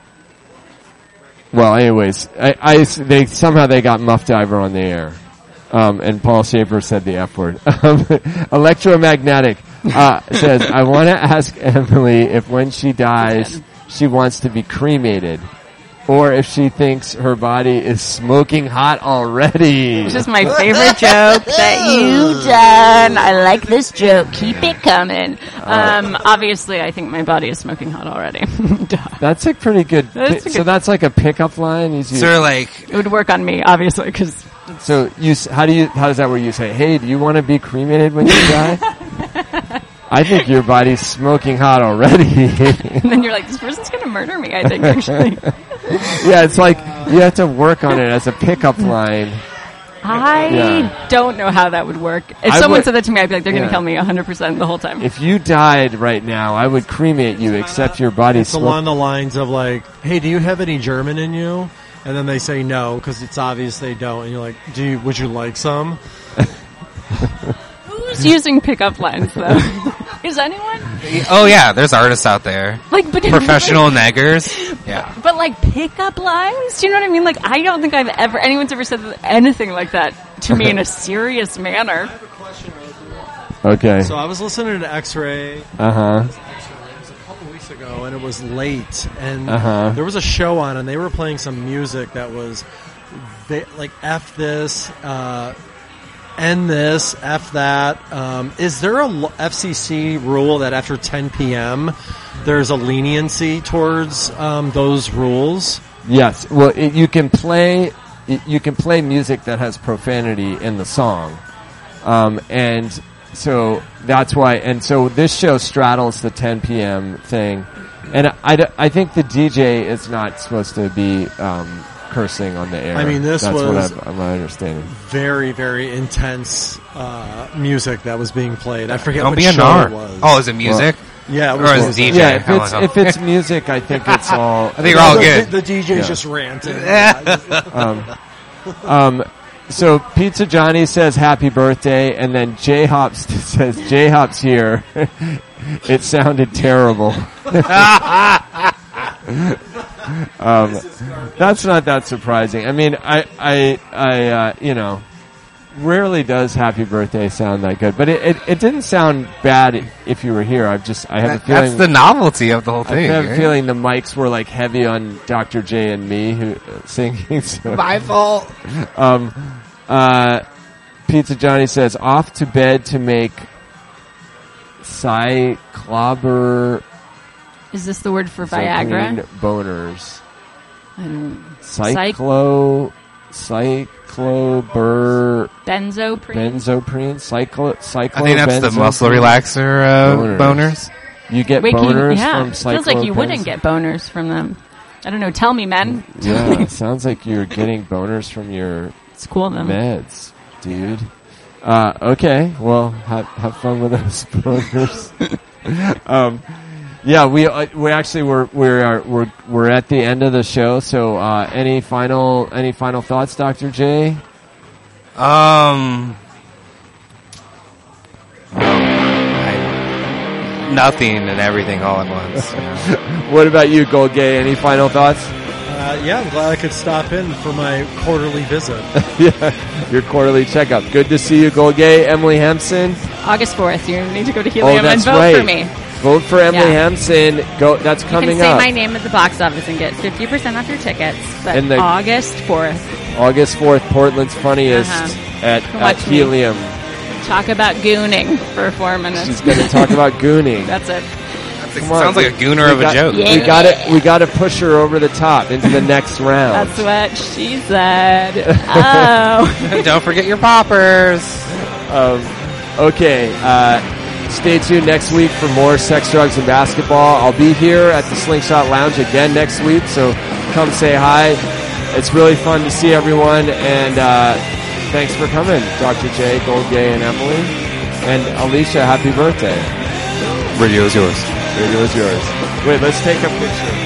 Well, anyways, I, I, they, somehow they got Muff Diver on the air. Um, and Paul Schaefer said the F word. Um, Electromagnetic, uh, says, I want to ask Emily if when she dies, she wants to be cremated. Or if she thinks her body is smoking hot already. It's just my favorite joke that you done. I like this joke. Keep it coming. Um, obviously, I think my body is smoking hot already. Duh. That's a pretty good, That's a so good- that's like a pickup line? You, So like, It would work on me, obviously, because so you, s- how do you, how does that work? You say, hey, do you want to be cremated when you die? I think your body's smoking hot already. and then you're like, this person's going to murder me, I think, actually. Yeah, it's like you have to work on it as a pickup line. I Yeah. don't know how that would work. If I someone would- said that to me, I'd be like, they're going to Yeah. kill me one hundred percent the whole time. If you died right now, I would cremate you, except your body's It's along smoking. the lines of like, hey, do you have any German in you? and then they say no because it's obvious they don't, and you're like, "Do you, would you like some?" Who's using pickup lines though? Is anyone? Oh yeah, there's artists out there. Like, but professional neggers. Yeah. But like pickup lines? Do you know what I mean? Like, I don't think I've ever anyone's ever said anything like that to me in a serious manner. Okay. So I was listening to X-Ray. Uh huh. Ago, and it was late, and Uh-huh. there was a show on, and they were playing some music that was they, like F this, uh, end this, F that. Um, is there a l- F C C rule that after ten p.m. there's a leniency towards um, those rules? Yes. Well, it, you can play it, you can play music that has profanity in the song, um, and so that's why. And so this show straddles the ten p.m. thing, and I, d- I think the D J is not supposed to be um, cursing on the air. I mean, this that's was what I'm, my understanding. Very, very intense uh, music that was being played. I forget Don't what be a show nar. it was. Oh, is it music? Well, yeah, it was or is it music. D J? Yeah, if I it's don't know. if it's music, I think it's all. I think you're all the, good. The, the D J's Yeah. just ranting. um, um, so Pizza Johnny says happy birthday, and then J Hops says J Hops here. It sounded terrible. um, that's not that surprising. I mean, I, I, I, uh, you know, rarely does happy birthday sound that good, but it, it, it didn't sound bad if you were here. I've just, I have That- a feeling that's the novelty of the whole thing. I have a right? feeling the mics were like heavy on Doctor J and me who uh, singing. So. My fault. Um, uh, Pizza Johnny says off to bed to make cyclober. Is this the word for Viagra? Boners. I don't. Cyclo. Cyclober. Benzoprine. Benzoprine. Cyclo. Cyclo. I think that's the muscle relaxer uh, boners. boners. You get Wait, can you- boners yeah. from Cyclo. Feels like you wouldn't get boners from them. I don't know. Tell me, men. Yeah, it sounds like you're getting boners from your It's cool, though. meds, dude. Uh, okay, well, have have fun with those boners. um, yeah, we uh, we actually we're we're we're we're at the end of the show. So, uh, any final any final thoughts, Doctor J? Um, I, nothing and everything all at once. You know? What about you, Gold Gay? Any final thoughts? Uh, yeah, I'm glad I could stop in for my quarterly visit. Yeah, your quarterly checkup. Good to see you, Gold Gay. Emily Hampson. August fourth. You need to go to Oh, Helium and that's vote right. for me. Vote for Emily Yeah. Hampson. Go. That's You coming can say up. my name at the box office and get fifty percent off your tickets. But And the- August fourth. August fourth, Portland's funniest Uh-huh. at, Come at watch me. Helium. Talk about gooning for four minutes. She's going to talk about gooning. That's it. Come on, sounds like a gooner we of a got- joke. We got to we got to push her over the top into the next round. That's what she said. Oh. Don't forget your poppers. Um, okay, uh, stay tuned next week for more Sex, Drugs, and Basketball. I'll be here at the Slingshot Lounge again next week, so come say hi. It's really fun to see everyone, and uh, thanks for coming, Doctor J, Gold Gay, and Emily. And Alicia, happy birthday. Radio is yours. Radio is yours. Wait, let's take a picture.